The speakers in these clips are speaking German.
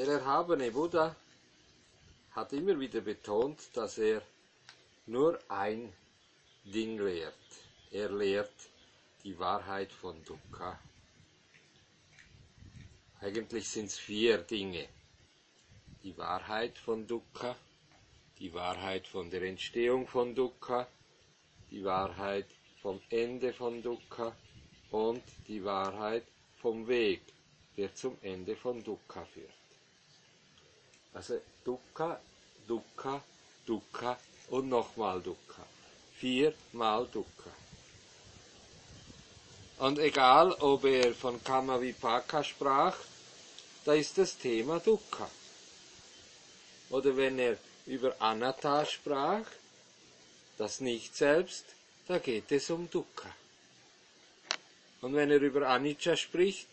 Der erhabene Buddha hat immer wieder betont, dass er nur ein Ding lehrt. Er lehrt die Wahrheit von Dukkha. Eigentlich sind es 4 Dinge. Die Wahrheit von Dukkha, die Wahrheit von der Entstehung von Dukkha, die Wahrheit vom Ende von Dukkha und die Wahrheit vom Weg, der zum Ende von Dukkha führt. Also Dukkha, Dukkha, Dukkha und nochmal Dukkha. 4-mal Dukkha. Und egal, ob er von Kamma-Vipaka sprach, da ist das Thema Dukkha. Oder wenn er über Anatta sprach, das Nicht-Selbst, da geht es um Dukkha. Und wenn er über Anicca spricht,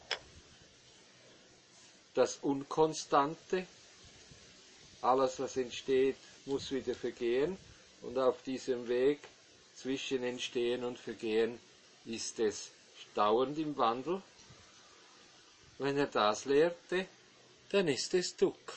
das Unkonstante, alles was entsteht, muss wieder vergehen, und auf diesem Weg zwischen Entstehen und Vergehen ist es dauernd im Wandel. Wenn er das lehrte, dann ist es Dukkha.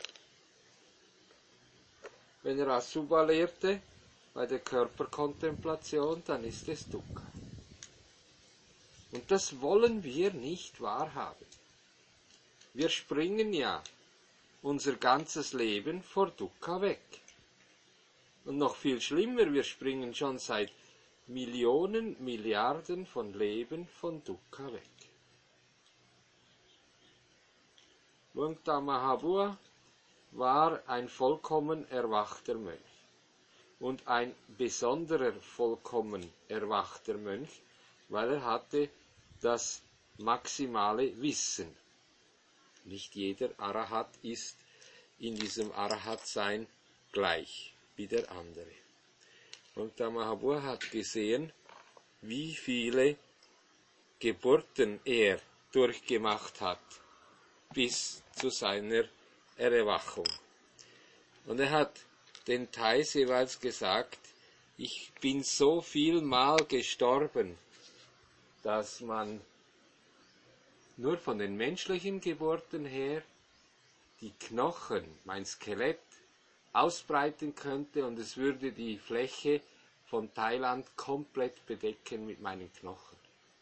Wenn er Asubha lehrte, bei der Körperkontemplation, dann ist es Dukkha. Und das wollen wir nicht wahrhaben. Wir springen ja unser ganzes Leben vor Dukkha weg. Und noch viel schlimmer, wir springen schon seit Millionen, Milliarden von Leben von Dukkha weg. Luangta Mahabua war ein vollkommen erwachter Mönch. Und ein besonderer vollkommen erwachter Mönch, weil er hatte das maximale Wissen. Nicht jeder Arahat ist in diesem Arahat-Sein gleich wie der andere. Und der Mahabua hat gesehen, wie viele Geburten er durchgemacht hat, bis zu seiner Erwachung. Und er hat den Thais jeweils gesagt, ich bin so viel Mal gestorben, dass man nur von den menschlichen Geburten her die Knochen, mein Skelett, ausbreiten könnte und es würde die Fläche von Thailand komplett bedecken mit meinen Knochen.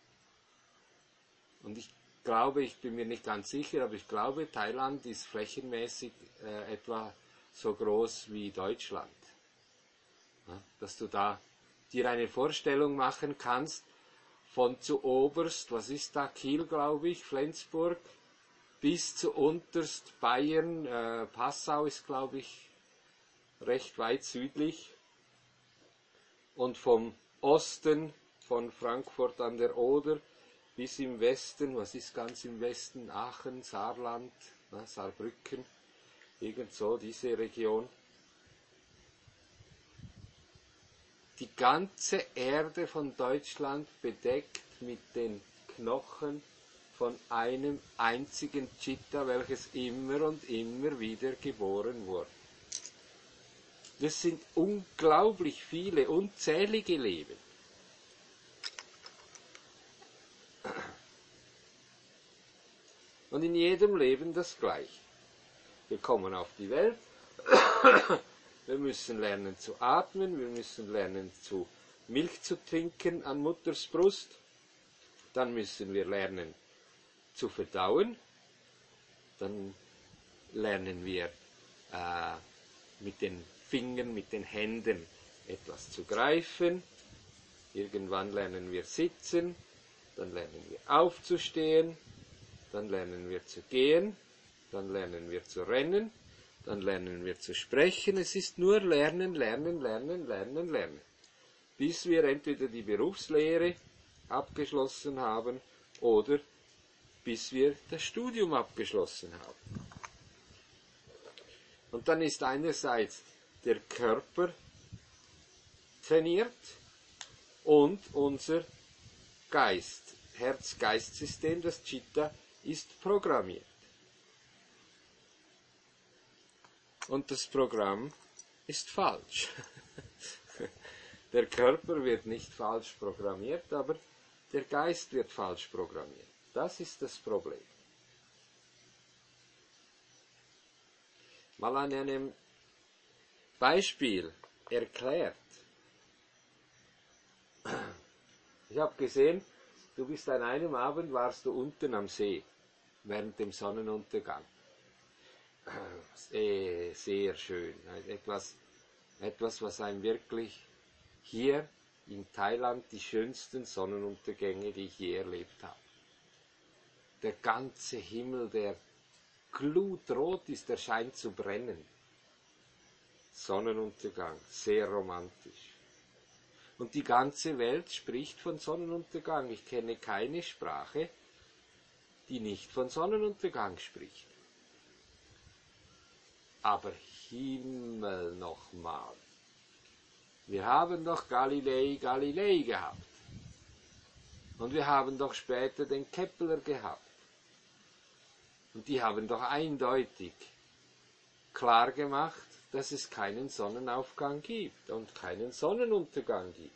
Und ich glaube, ich bin mir nicht ganz sicher, aber ich glaube, Thailand ist flächenmäßig etwa so groß wie Deutschland. Ja, dass du da dir eine Vorstellung machen kannst, von zu oberst, was ist da, Kiel, glaube ich, Flensburg, bis zu unterst Bayern, Passau ist, glaube ich, recht weit südlich. Und vom Osten, von Frankfurt an der Oder, bis im Westen, was ist ganz im Westen, Aachen, Saarland, Saarbrücken, irgend so diese Region. Die ganze Erde von Deutschland bedeckt mit den Knochen von einem einzigen Chitta, welches immer und immer wieder geboren wurde. Das sind unglaublich viele, unzählige Leben. Und in jedem Leben das Gleiche. Wir kommen auf die Welt, wir müssen lernen zu atmen, wir müssen lernen Milch zu trinken an Mutters Brust, dann müssen wir lernen zu verdauen, dann lernen wir mit den Fingern, mit den Händen etwas zu greifen, irgendwann lernen wir sitzen, dann lernen wir aufzustehen, dann lernen wir zu gehen, dann lernen wir zu rennen, dann lernen wir zu sprechen. Es ist nur Lernen, Lernen, Lernen, Lernen, Lernen. Bis wir entweder die Berufslehre abgeschlossen haben oder bis wir das Studium abgeschlossen haben. Und dann ist einerseits der Körper trainiert und unser Geist, Herz-Geist-System, das Chitta, ist programmiert. Und das Programm ist falsch. Der Körper wird nicht falsch programmiert, aber der Geist wird falsch programmiert. Das ist das Problem. mal an einem Beispiel erklärt. Ich habe gesehen, du bist an einem Abend, warst du unten am See, während dem Sonnenuntergang. Sehr schön. Etwas, was einem wirklich hier in Thailand die schönsten Sonnenuntergänge, die ich je erlebt habe. Der ganze Himmel, der glutrot ist, der scheint zu brennen. Sonnenuntergang, sehr romantisch. Und die ganze Welt spricht von Sonnenuntergang. Ich kenne keine Sprache, die nicht von Sonnenuntergang spricht. Aber Himmel nochmal. Wir haben doch Galilei gehabt. Und wir haben doch später den Kepler gehabt. Und die haben doch eindeutig klar gemacht, dass es keinen Sonnenaufgang gibt und keinen Sonnenuntergang gibt,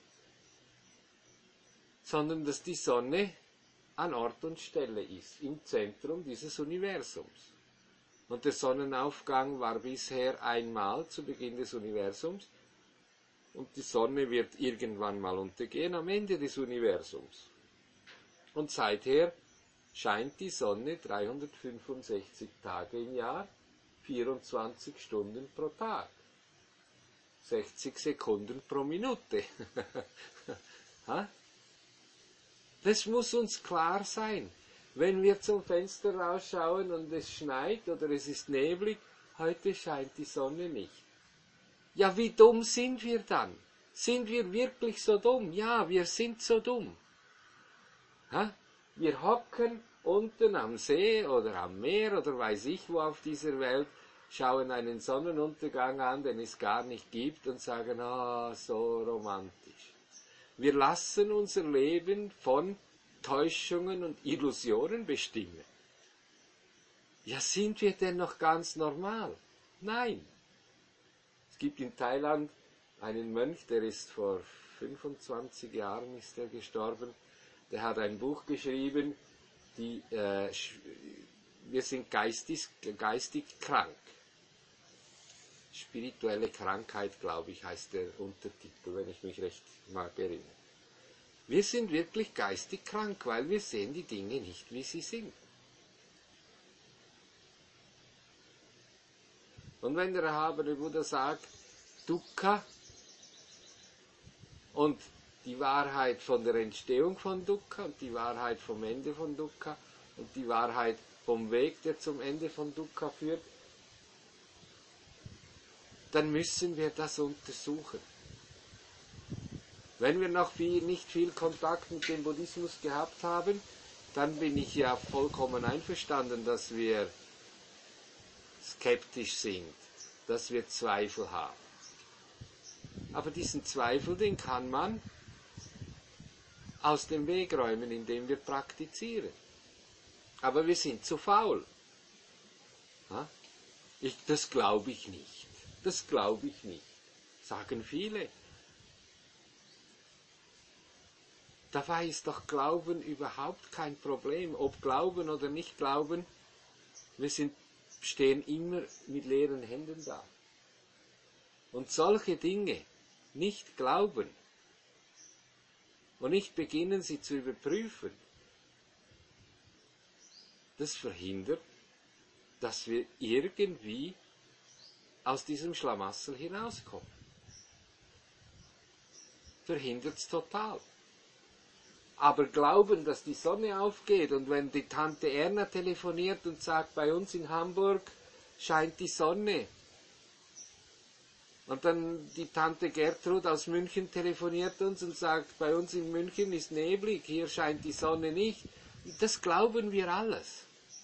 sondern dass die Sonne an Ort und Stelle ist, im Zentrum dieses Universums. Und der Sonnenaufgang war bisher einmal zu Beginn des Universums und die Sonne wird irgendwann mal untergehen am Ende des Universums. Und seither scheint die Sonne 365 Tage im Jahr, 24 Stunden pro Tag, 60 Sekunden pro Minute. Das muss uns klar sein. Wenn wir zum Fenster rausschauen und es schneit oder es ist neblig, heute scheint die Sonne nicht. Ja, wie dumm sind wir dann? Sind wir wirklich so dumm? Ja, wir sind so dumm. Wir hocken unten am See oder am Meer oder weiß ich wo auf dieser Welt, schauen einen Sonnenuntergang an, den es gar nicht gibt und sagen, so romantisch. Wir lassen unser Leben von Täuschungen und Illusionen bestimmen. Ja, sind wir denn noch ganz normal? Nein. Es gibt in Thailand einen Mönch, der ist vor 25 Jahren ist er gestorben, der hat ein Buch geschrieben, wir sind geistig krank. Spirituelle Krankheit, glaube ich, heißt der Untertitel, wenn ich mich recht mag erinnere. Wir sind wirklich geistig krank, weil wir sehen die Dinge nicht, wie sie sind. Und wenn der erhabene Buddha sagt, Dukkha und die Wahrheit von der Entstehung von Dukkha und die Wahrheit vom Ende von Dukkha und die Wahrheit vom Weg, der zum Ende von Dukkha führt, dann müssen wir das untersuchen. Wenn wir noch nicht viel Kontakt mit dem Buddhismus gehabt haben, dann bin ich ja vollkommen einverstanden, dass wir skeptisch sind, dass wir Zweifel haben. Aber diesen Zweifel, den kann man aus dem Weg räumen, indem wir praktizieren. Aber wir sind zu faul. Das glaube ich nicht. Das glaube ich nicht, sagen viele. Dabei ist doch Glauben überhaupt kein Problem. Ob Glauben oder nicht Glauben, wir stehen immer mit leeren Händen da. Und solche Dinge nicht glauben und nicht beginnen, sie zu überprüfen, das verhindert, dass wir irgendwie aus diesem Schlamassel hinauskommen. Verhindert es total. Aber glauben, dass die Sonne aufgeht und wenn die Tante Erna telefoniert und sagt, bei uns in Hamburg scheint die Sonne, und dann die Tante Gertrud aus München telefoniert uns und sagt, bei uns in München ist neblig, hier scheint die Sonne nicht. Das glauben wir alles.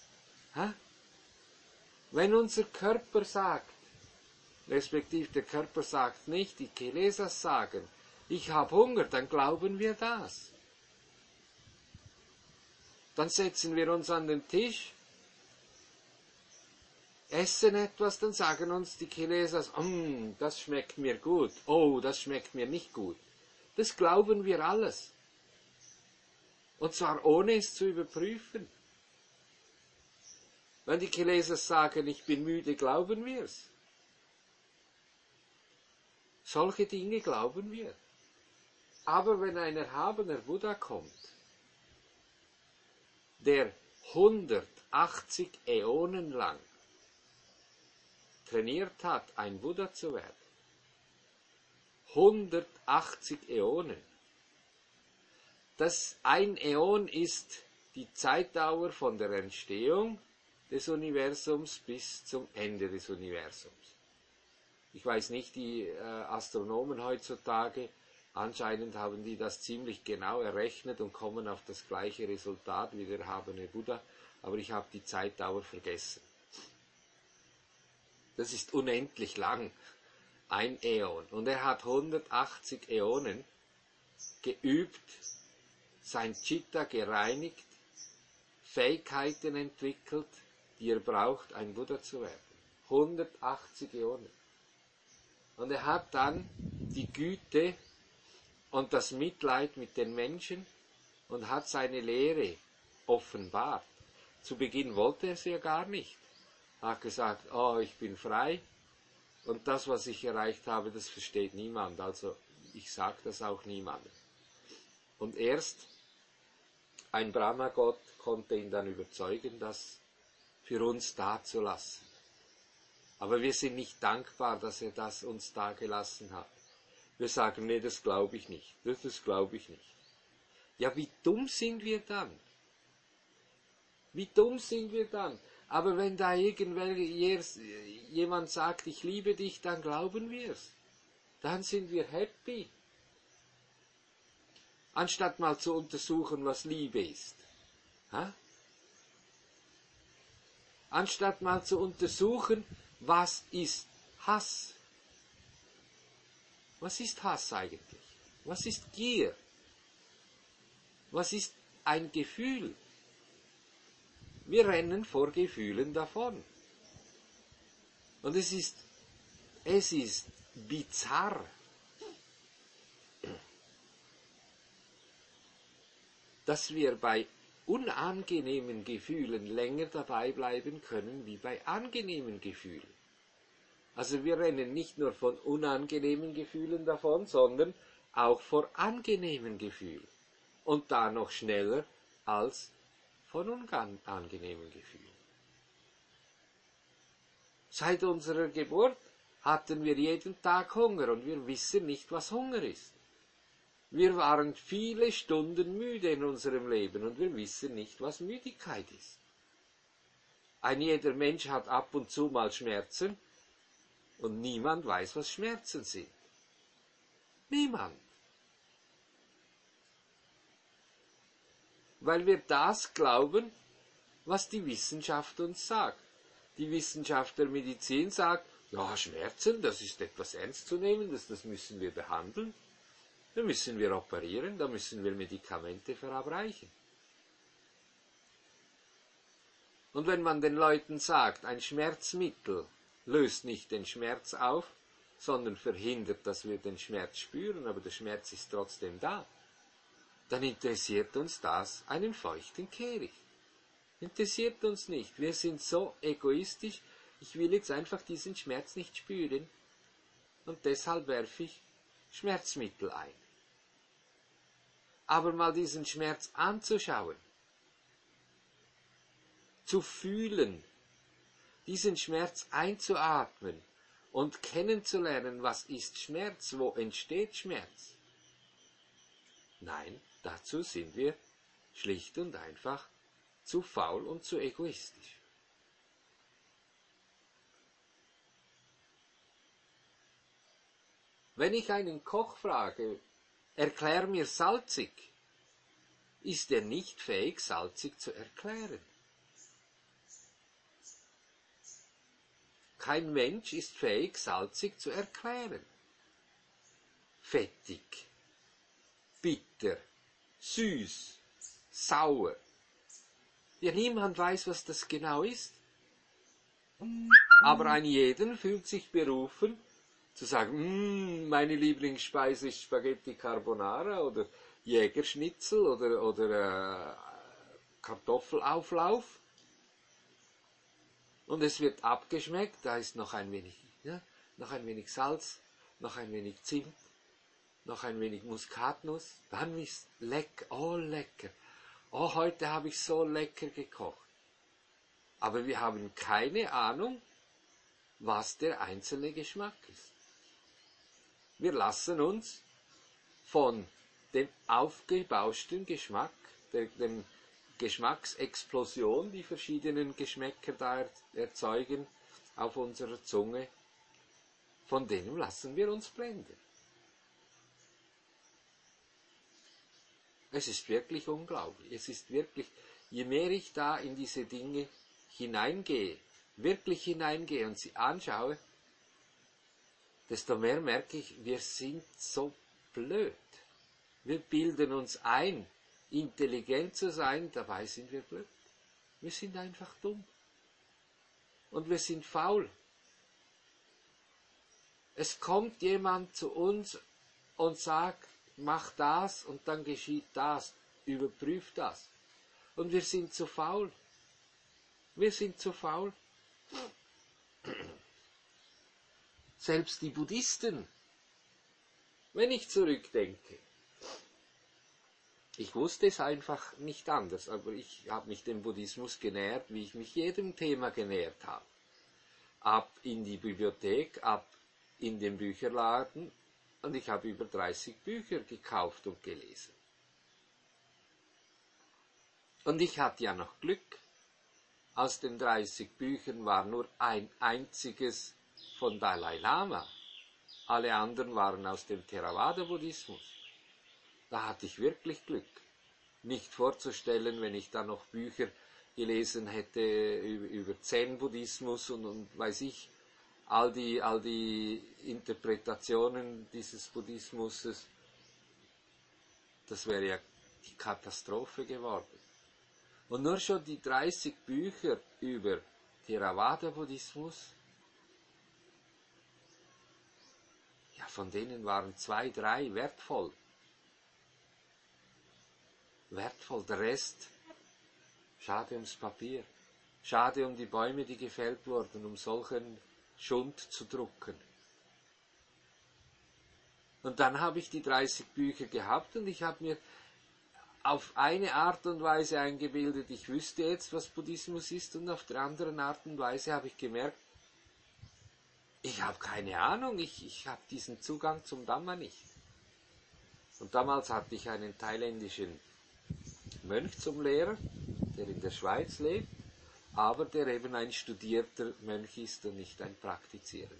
Wenn unser Körper sagt, respektive der Körper sagt nicht, die Kilesas sagen, ich habe Hunger, dann glauben wir das. Dann setzen wir uns an den Tisch, essen etwas, dann sagen uns die Kilesas, das schmeckt mir gut, das schmeckt mir nicht gut. Das glauben wir alles. Und zwar ohne es zu überprüfen. Wenn die Kilesas sagen, ich bin müde, glauben wir es. Solche Dinge glauben wir. Aber wenn ein erhabener Buddha kommt, der 180 Äonen lang trainiert hat, ein Buddha zu werden, 180 Äonen, ein Äon ist die Zeitdauer von der Entstehung des Universums bis zum Ende des Universums. Ich weiß nicht, die Astronomen heutzutage, anscheinend haben die das ziemlich genau errechnet und kommen auf das gleiche Resultat wie der erhabene Buddha, aber ich habe die Zeitdauer vergessen. Das ist unendlich lang, ein Äon. Und er hat 180 Äonen geübt, sein Chitta gereinigt, Fähigkeiten entwickelt, die er braucht, ein Buddha zu werden. 180 Äonen. Und er hat dann die Güte und das Mitleid mit den Menschen und hat seine Lehre offenbart. Zu Beginn wollte er es ja gar nicht. Er hat gesagt, oh, ich bin frei und das, was ich erreicht habe, das versteht niemand. Also ich sage das auch niemandem. Und erst ein Brahmagott konnte ihn dann überzeugen, das für uns dazulassen. Aber wir sind nicht dankbar, dass er das uns dagelassen hat. Wir sagen, nee, das glaube ich nicht. Das glaube ich nicht. Ja, wie dumm sind wir dann? Wie dumm sind wir dann? Aber wenn da jemand sagt, ich liebe dich, dann glauben wir es. Dann sind wir happy. Anstatt mal zu untersuchen, was Liebe ist. Ha? Anstatt mal zu untersuchen, was ist Hass? Was ist Hass eigentlich? Was ist Gier? Was ist ein Gefühl? Wir rennen vor Gefühlen davon. Und es ist bizarr, dass wir bei unangenehmen Gefühlen länger dabei bleiben können wie bei angenehmen Gefühlen. Also wir rennen nicht nur von unangenehmen Gefühlen davon, sondern auch vor angenehmen Gefühlen. Und da noch schneller als von unangenehmen Gefühlen. Seit unserer Geburt hatten wir jeden Tag Hunger und wir wissen nicht, was Hunger ist. Wir waren viele Stunden müde in unserem Leben und wir wissen nicht, was Müdigkeit ist. Ein jeder Mensch hat ab und zu mal Schmerzen und niemand weiß, was Schmerzen sind. Niemand. Weil wir das glauben, was die Wissenschaft uns sagt. Die Wissenschaft der Medizin sagt, ja, Schmerzen, das ist etwas Ernstzunehmendes, das müssen wir behandeln. Da müssen wir operieren, da müssen wir Medikamente verabreichen. Und wenn man den Leuten sagt, ein Schmerzmittel löst nicht den Schmerz auf, sondern verhindert, dass wir den Schmerz spüren, aber der Schmerz ist trotzdem da, dann interessiert uns das einen feuchten Kehricht. Interessiert uns nicht. Wir sind so egoistisch, ich will jetzt einfach diesen Schmerz nicht spüren und deshalb werfe ich Schmerzmittel ein. Aber mal diesen Schmerz anzuschauen, zu fühlen, diesen Schmerz einzuatmen und kennenzulernen, was ist Schmerz, wo entsteht Schmerz. Nein, dazu sind wir schlicht und einfach zu faul und zu egoistisch. Wenn ich einen Koch frage, erklär mir salzig, ist er nicht fähig, salzig zu erklären. Kein Mensch ist fähig, salzig zu erklären. Fettig, bitter, süß, sauer. Ja, niemand weiß, was das genau ist. Aber ein jeder fühlt sich berufen, zu sagen, meine Lieblingsspeise ist Spaghetti Carbonara oder Jägerschnitzel oder Kartoffelauflauf. Und es wird abgeschmeckt, da ist noch ein wenig Salz, noch ein wenig Zimt, noch ein wenig Muskatnuss, dann ist lecker, oh lecker. Oh, heute habe ich so lecker gekocht. Aber wir haben keine Ahnung, was der einzelne Geschmack ist. Wir lassen uns von dem aufgebauschten Geschmack, dem Geschmacksexplosion, die verschiedenen Geschmäcker da erzeugen auf unserer Zunge, von denen lassen wir uns blenden. Es ist wirklich unglaublich. Es ist wirklich, je mehr ich da in diese Dinge hineingehe, wirklich hineingehe und sie anschaue, desto mehr merke ich, wir sind so blöd. Wir bilden uns ein, intelligent zu sein, dabei sind wir blöd. Wir sind einfach dumm. Und wir sind faul. Es kommt jemand zu uns und sagt, mach das und dann geschieht das, überprüf das. Und wir sind zu faul. Wir sind zu faul. Selbst die Buddhisten, wenn ich zurückdenke, ich wusste es einfach nicht anders, aber ich habe mich dem Buddhismus genähert, wie ich mich jedem Thema genähert habe. Ab in die Bibliothek, ab in den Bücherladen, und ich habe über 30 Bücher gekauft und gelesen. Und ich hatte ja noch Glück. Aus den 30 Büchern war nur ein einziges von Dalai Lama. Alle anderen waren aus dem Theravada-Buddhismus. Da hatte ich wirklich Glück. Nicht vorzustellen, wenn ich da noch Bücher gelesen hätte über Zen-Buddhismus und weiß ich, all die Interpretationen dieses Buddhismus, das wäre ja die Katastrophe geworden. Und nur schon die 30 Bücher über Theravada-Buddhismus, ja, von denen waren 2, 3 wertvoll. Der Rest, schade ums Papier, schade um die Bäume, die gefällt wurden, um solchen Schund zu drucken. Und dann habe ich die 30 Bücher gehabt und ich habe mir auf eine Art und Weise eingebildet, ich wüsste jetzt, was Buddhismus ist, und auf der anderen Art und Weise habe ich gemerkt, ich habe keine Ahnung, ich habe diesen Zugang zum Dhamma nicht. Und damals hatte ich einen thailändischen Mönch zum Lehrer, der in der Schweiz lebt, aber der eben ein studierter Mönch ist und nicht ein praktizierender.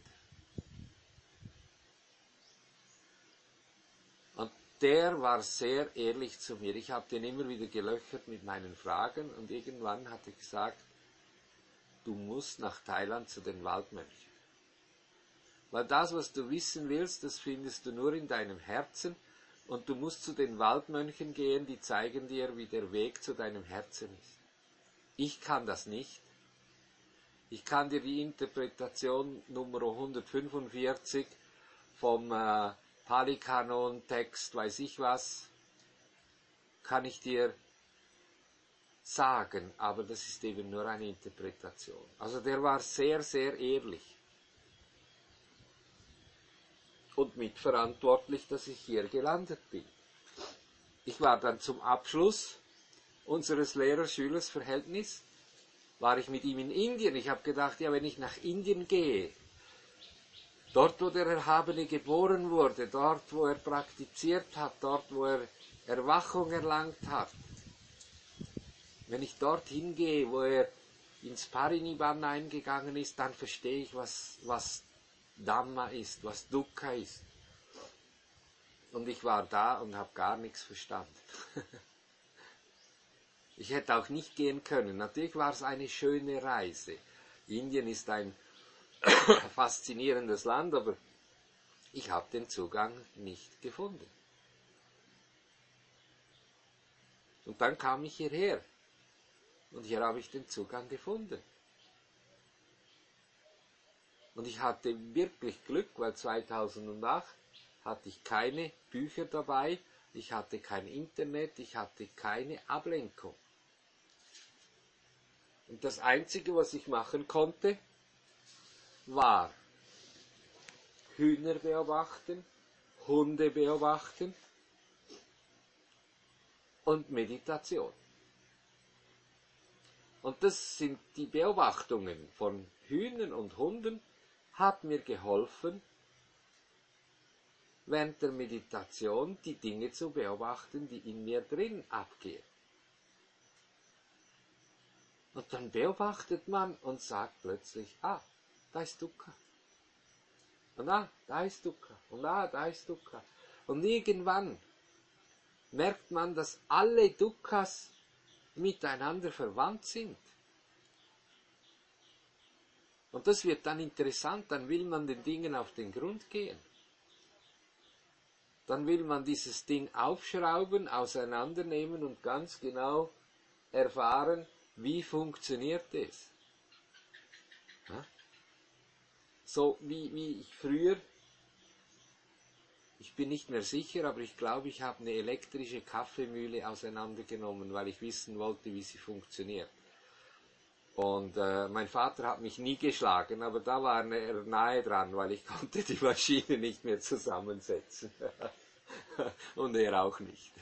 Und der war sehr ehrlich zu mir. Ich habe den immer wieder gelöchert mit meinen Fragen und irgendwann hat er gesagt, du musst nach Thailand zu den Waldmönchen. Weil das, was du wissen willst, das findest du nur in deinem Herzen, und du musst zu den Waldmönchen gehen, die zeigen dir, wie der Weg zu deinem Herzen ist. Ich kann das nicht. Ich kann dir die Interpretation Nummer 145 vom Pali-Kanon-Text, weiß ich was, kann ich dir sagen, aber das ist eben nur eine Interpretation. Also der war sehr, sehr ehrlich und mitverantwortlich, dass ich hier gelandet bin. Ich war dann zum Abschluss unseres Lehrer-Schülers-Verhältnisses, war ich mit ihm in Indien. Ich habe gedacht, ja, wenn ich nach Indien gehe, dort, wo der Erhabene geboren wurde, dort, wo er praktiziert hat, dort, wo er Erwachung erlangt hat, wenn ich dorthin gehe, wo er ins Parinibbana eingegangen ist, dann verstehe ich, was Dhamma ist, was Dukkha ist. Und ich war da und habe gar nichts verstanden. Ich hätte auch nicht gehen können. Natürlich war es eine schöne Reise. Indien ist ein faszinierendes Land, aber ich habe den Zugang nicht gefunden. Und dann kam ich hierher. Und hier habe ich den Zugang gefunden. Und ich hatte wirklich Glück, weil 2008 hatte ich keine Bücher dabei, ich hatte kein Internet, ich hatte keine Ablenkung. Und das Einzige, was ich machen konnte, war Hühner beobachten, Hunde beobachten und Meditation. Und das sind die Beobachtungen von Hühnern und Hunden, hat mir geholfen, während der Meditation die Dinge zu beobachten, die in mir drin abgehen. Und dann beobachtet man und sagt plötzlich, da ist Dukkha. Und da ist Dukkha. Und da ist Dukkha. Und irgendwann merkt man, dass alle Dukkhas miteinander verwandt sind. Und das wird dann interessant, dann will man den Dingen auf den Grund gehen. Dann will man dieses Ding aufschrauben, auseinandernehmen und ganz genau erfahren, wie funktioniert es. Ja? So wie ich früher, ich bin nicht mehr sicher, aber ich glaube, ich habe eine elektrische Kaffeemühle auseinandergenommen, weil ich wissen wollte, wie sie funktioniert. Und mein Vater hat mich nie geschlagen, aber da war er nahe dran, weil ich konnte die Maschine nicht mehr zusammensetzen. Und er auch nicht.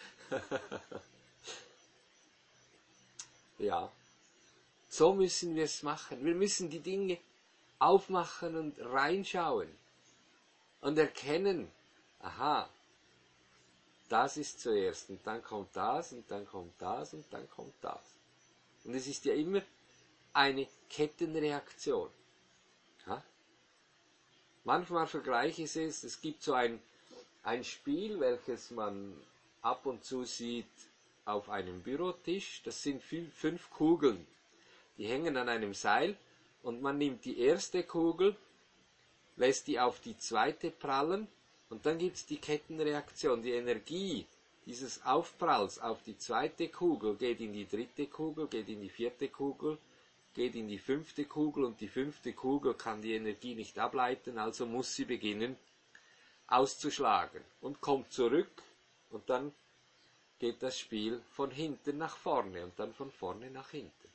Ja, so müssen wir es machen. Wir müssen die Dinge aufmachen und reinschauen und erkennen, aha, das ist zuerst und dann kommt das und dann kommt das und dann kommt das. Und es ist ja immer eine Kettenreaktion. Ja? Manchmal vergleiche ich es gibt so ein Spiel, welches man ab und zu sieht auf einem Bürotisch. Das sind 5 Kugeln, die hängen an einem Seil und man nimmt die erste Kugel, lässt die auf die zweite prallen und dann gibt es die Kettenreaktion. Die Energie dieses Aufpralls auf die zweite Kugel geht in die dritte Kugel, geht in die vierte Kugel, geht in die 5. Kugel und die 5. Kugel kann die Energie nicht ableiten, also muss sie beginnen auszuschlagen und kommt zurück und dann geht das Spiel von hinten nach vorne und dann von vorne nach hinten.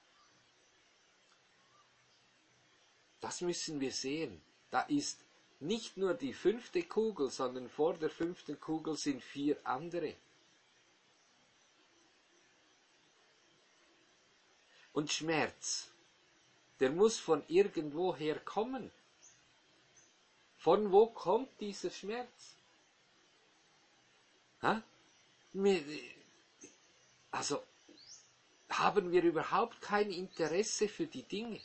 Das müssen wir sehen. Da ist nicht nur die 5. Kugel, sondern vor der 5. Kugel sind 4 andere. Und Schmerz, der muss von irgendwoher kommen. Von wo kommt dieser Schmerz? Also, haben wir überhaupt kein Interesse für die Dinge?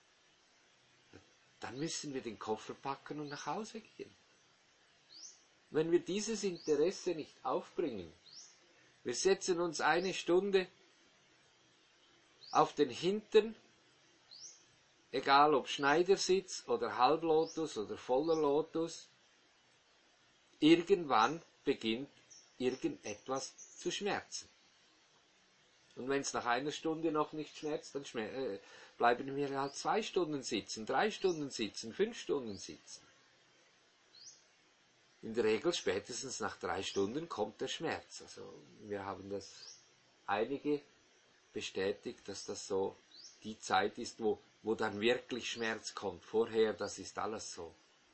Dann müssen wir den Koffer packen und nach Hause gehen. Wenn wir dieses Interesse nicht aufbringen, wir setzen uns 1 Stunde auf den Hintern, egal ob Schneidersitz oder Halblotus oder voller Lotus, irgendwann beginnt irgendetwas zu schmerzen. Und wenn es nach 1 Stunde noch nicht schmerzt, dann bleiben wir halt 2 Stunden sitzen, 3 Stunden sitzen, 5 Stunden sitzen. In der Regel spätestens nach 3 Stunden kommt der Schmerz. Also wir haben das einige bestätigt, dass das so die Zeit ist, wo dann wirklich Schmerz kommt. Vorher, das ist alles so.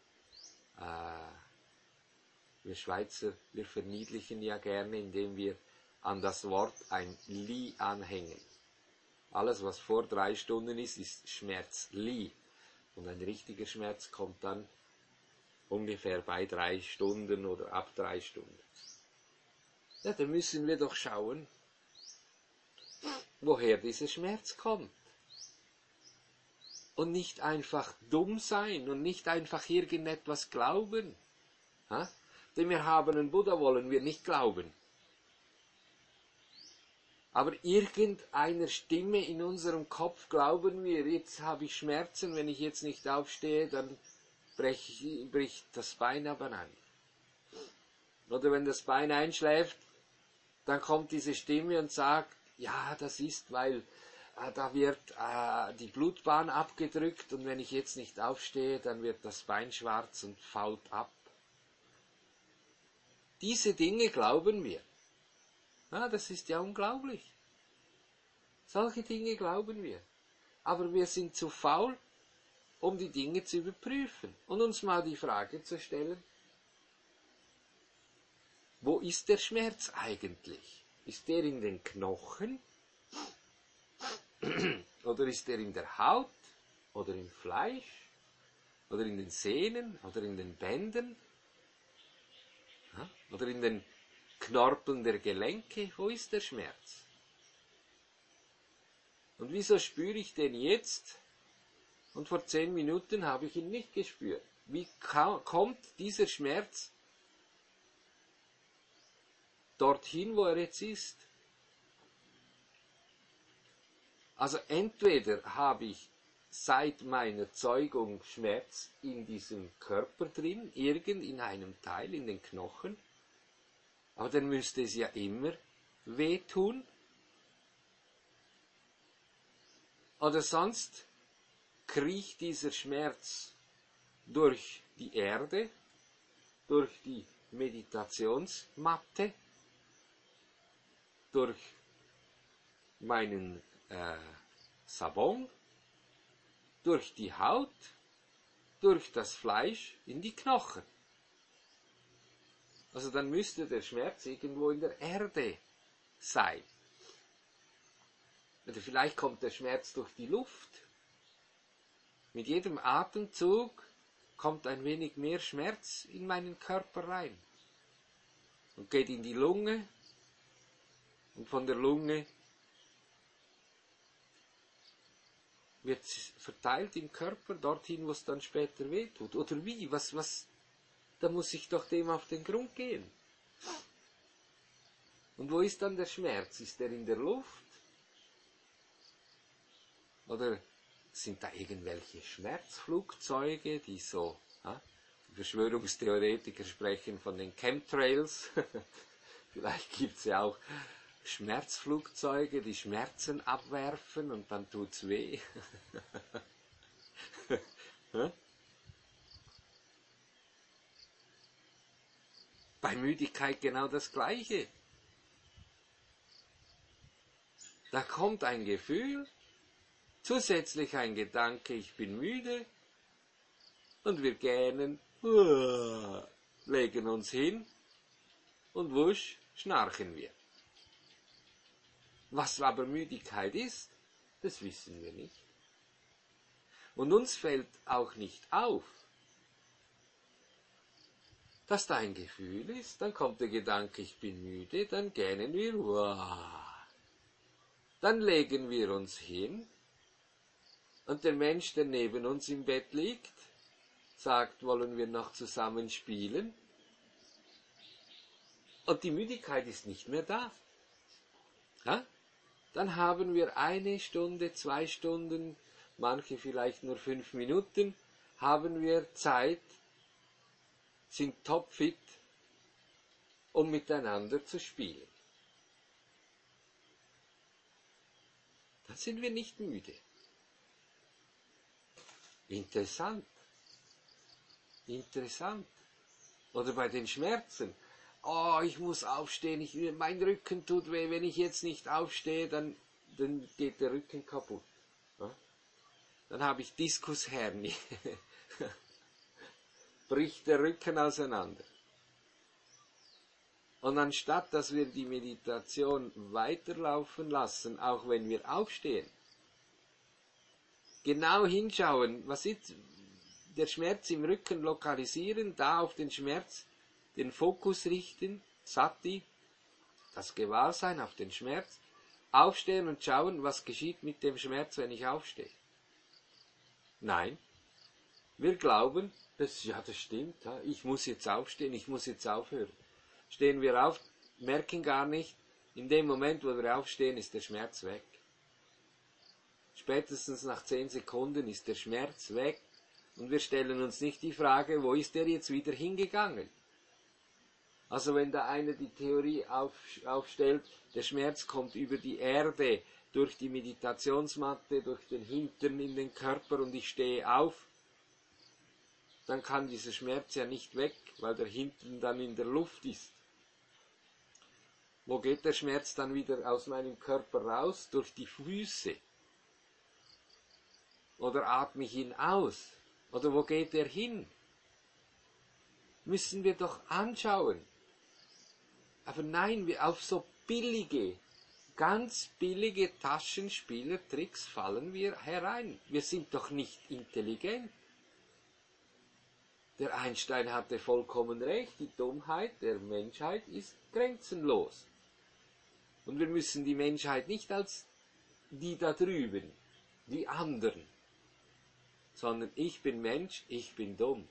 Wir Schweizer, wir verniedlichen ja gerne, indem wir an das Wort ein Li anhängen. Alles, was vor 3 Stunden ist, ist Schmerzli. Und ein richtiger Schmerz kommt dann ungefähr bei 3 Stunden oder ab 3 Stunden. Ja, da müssen wir doch schauen, woher dieser Schmerz kommt. Und nicht einfach dumm sein und nicht einfach irgendetwas glauben. Ha? Denn wir haben einen Buddha, wollen wir nicht glauben. Aber irgendeiner Stimme in unserem Kopf glauben wir, jetzt habe ich Schmerzen, wenn ich jetzt nicht aufstehe, dann bricht das Bein aber ein. Oder wenn das Bein einschläft, dann kommt diese Stimme und sagt, ja, das ist, weil da wird die Blutbahn abgedrückt und wenn ich jetzt nicht aufstehe, dann wird das Bein schwarz und fault ab. Diese Dinge glauben wir. Ja, das ist ja unglaublich. Solche Dinge glauben wir. Aber wir sind zu faul, um die Dinge zu überprüfen und uns mal die Frage zu stellen, wo ist der Schmerz eigentlich? Ist der in den Knochen? Oder ist er in der Haut? Oder im Fleisch? Oder in den Sehnen? Oder in den Bändern? Ja? Oder in den Knorpeln der Gelenke? Wo ist der Schmerz? Und wieso spüre ich den jetzt? Und vor 10 Minuten habe ich ihn nicht gespürt. Wie kommt dieser Schmerz dorthin, wo er jetzt ist? Also entweder habe ich seit meiner Zeugung Schmerz in diesem Körper drin, irgend in einem Teil, in den Knochen, aber dann müsste es ja immer wehtun. Oder sonst kriecht dieser Schmerz durch die Erde, durch die Meditationsmatte, durch meinen Sabon, durch die Haut, durch das Fleisch in die Knochen. Also dann müsste der Schmerz irgendwo in der Erde sein. Oder vielleicht kommt der Schmerz durch die Luft. Mit jedem Atemzug kommt ein wenig mehr Schmerz in meinen Körper rein und geht in die Lunge und von der Lunge wird verteilt im Körper dorthin, wo es dann später wehtut. Oder wie? Da muss ich doch dem auf den Grund gehen. Und wo ist dann der Schmerz? Ist der in der Luft? Oder sind da irgendwelche Schmerzflugzeuge, die so, die Verschwörungstheoretiker sprechen von den Chemtrails. Vielleicht gibt es ja auch Schmerzflugzeuge, die Schmerzen abwerfen und dann tut's weh. Bei Müdigkeit genau das Gleiche. Da kommt ein Gefühl, zusätzlich ein Gedanke, ich bin müde, und wir gähnen, legen uns hin und wusch, schnarchen wir. Was aber Müdigkeit ist, das wissen wir nicht. Und uns fällt auch nicht auf, dass da ein Gefühl ist, dann kommt der Gedanke, ich bin müde, dann gähnen wir, dann legen wir uns hin und der Mensch, der neben uns im Bett liegt, sagt, wollen wir noch zusammen spielen? Und die Müdigkeit ist nicht mehr da. Ja? Dann haben wir 1 Stunde, 2 Stunden, manche vielleicht nur 5 Minuten, haben wir Zeit, sind topfit, um miteinander zu spielen. Dann sind wir nicht müde. Interessant. Interessant. Oder bei den Schmerzen. Oh, ich muss aufstehen, mein Rücken tut weh, wenn ich jetzt nicht aufstehe, dann geht der Rücken kaputt. Ja? Dann habe ich Diskushernie. Bricht der Rücken auseinander. Und anstatt, dass wir die Meditation weiterlaufen lassen, auch wenn wir aufstehen, genau hinschauen, was ist der Schmerz im Rücken lokalisieren, da auf den Schmerz den Fokus richten, Sati, das Gewahrsein auf den Schmerz, aufstehen und schauen, was geschieht mit dem Schmerz, wenn ich aufstehe. Nein, wir glauben, das stimmt, ich muss jetzt aufstehen, ich muss jetzt aufhören. Stehen wir auf, merken gar nicht, in dem Moment, wo wir aufstehen, ist der Schmerz weg. Spätestens nach 10 Sekunden ist der Schmerz weg und wir stellen uns nicht die Frage, wo ist der jetzt wieder hingegangen? Also wenn da einer die Theorie aufstellt, der Schmerz kommt über die Erde, durch die Meditationsmatte, durch den Hintern in den Körper und ich stehe auf, dann kann dieser Schmerz ja nicht weg, weil der Hintern dann in der Luft ist. Wo geht der Schmerz dann wieder aus meinem Körper raus? Durch die Füße. Oder atme ich ihn aus? Oder wo geht er hin? Müssen wir doch anschauen. Aber nein, wir auf so billige, ganz billige Taschenspielertricks fallen wir herein. Wir sind doch nicht intelligent. Der Einstein hatte vollkommen recht, die Dummheit der Menschheit ist grenzenlos. Und wir müssen die Menschheit nicht als die da drüben, die anderen, sondern ich bin Mensch, ich bin dumm.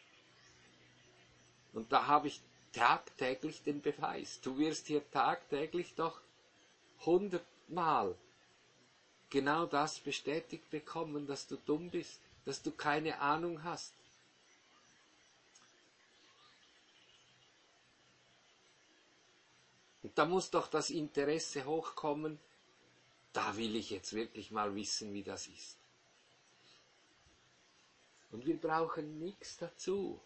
Und da habe ich tagtäglich den Beweis. Du wirst hier tagtäglich doch 100-mal genau das bestätigt bekommen, dass du dumm bist, dass du keine Ahnung hast. Und da muss doch das Interesse hochkommen, da will ich jetzt wirklich mal wissen, wie das ist. Und wir brauchen nichts dazu.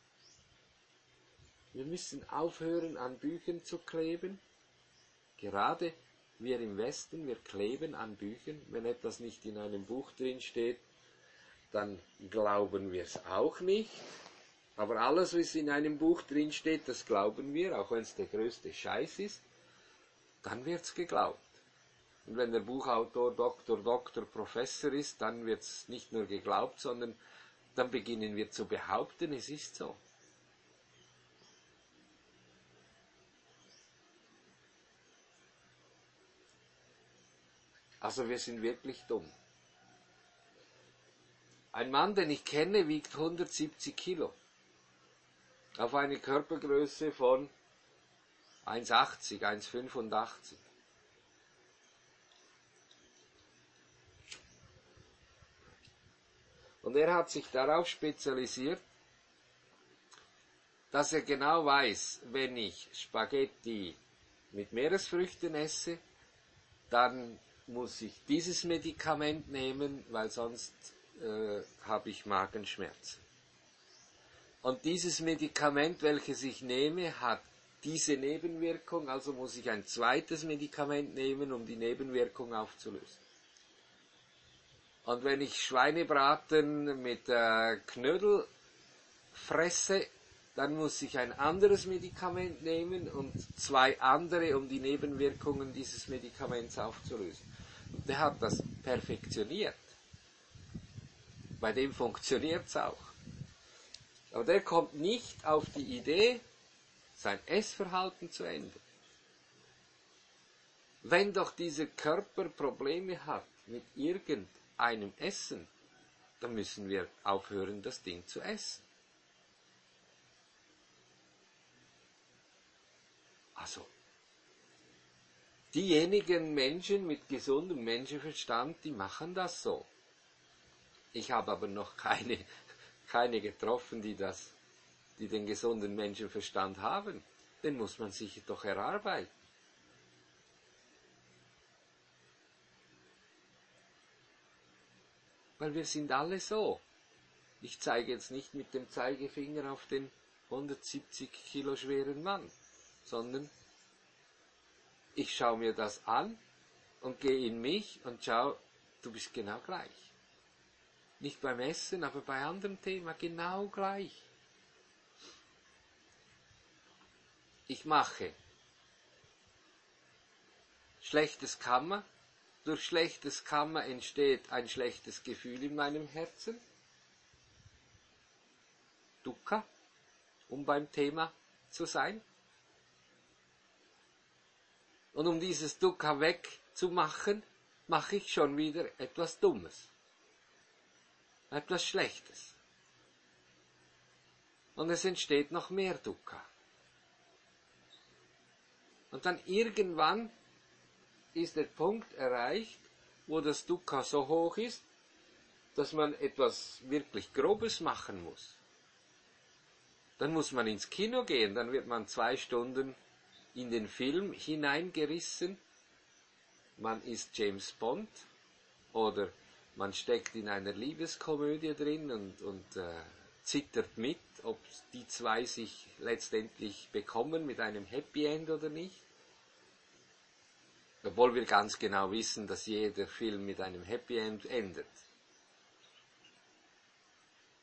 Wir müssen aufhören, an Büchern zu kleben. Gerade wir im Westen, wir kleben an Büchern. Wenn etwas nicht in einem Buch drin steht, dann glauben wir es auch nicht. Aber alles, was in einem Buch drin steht, das glauben wir, auch wenn es der größte Scheiß ist, dann wird es geglaubt. Und wenn der Buchautor Doktor, Professor ist, dann wird es nicht nur geglaubt, sondern dann beginnen wir zu behaupten, es ist so. Also wir sind wirklich dumm. Ein Mann, den ich kenne, wiegt 170 Kilo. Auf eine Körpergröße von 1,80, 1,85. Und er hat sich darauf spezialisiert, dass er genau weiß, wenn ich Spaghetti mit Meeresfrüchten esse, dann muss ich dieses Medikament nehmen, weil sonst habe ich Magenschmerzen. Und dieses Medikament, welches ich nehme, hat diese Nebenwirkung, also muss ich ein zweites Medikament nehmen, um die Nebenwirkung aufzulösen. Und wenn ich Schweinebraten mit Knödel fresse, dann muss ich ein anderes Medikament nehmen und zwei andere, um die Nebenwirkungen dieses Medikaments aufzulösen. Und der hat das perfektioniert. Bei dem funktioniert es auch. Aber der kommt nicht auf die Idee, sein Essverhalten zu ändern. Wenn doch dieser Körper Probleme hat mit irgendeinem Essen, dann müssen wir aufhören, das Ding zu essen. Also, diejenigen Menschen mit gesundem Menschenverstand, die machen das so. Ich habe aber noch keine getroffen, die den gesunden Menschenverstand haben. Den muss man sich doch erarbeiten. Weil wir sind alle so. Ich zeige jetzt nicht mit dem Zeigefinger auf den 170 Kilo schweren Mann, sondern ich schaue mir das an und gehe in mich und schaue, du bist genau gleich. Nicht beim Essen, aber bei anderem Thema genau gleich. Ich mache schlechtes Kammer. Durch schlechtes Kammer entsteht ein schlechtes Gefühl in meinem Herzen. Dukkha, um beim Thema zu sein. Und um dieses Dukkha wegzumachen, mache ich schon wieder etwas Dummes. Etwas Schlechtes. Und es entsteht noch mehr Dukkha. Und dann irgendwann ist der Punkt erreicht, wo das Dukkha so hoch ist, dass man etwas wirklich Grobes machen muss. Dann muss man ins Kino gehen, dann wird man 2 Stunden in den Film hineingerissen. Man ist James Bond oder man steckt in einer Liebeskomödie drin und zittert mit, ob die zwei sich letztendlich bekommen mit einem Happy End oder nicht. Obwohl wir ganz genau wissen, dass jeder Film mit einem Happy End endet.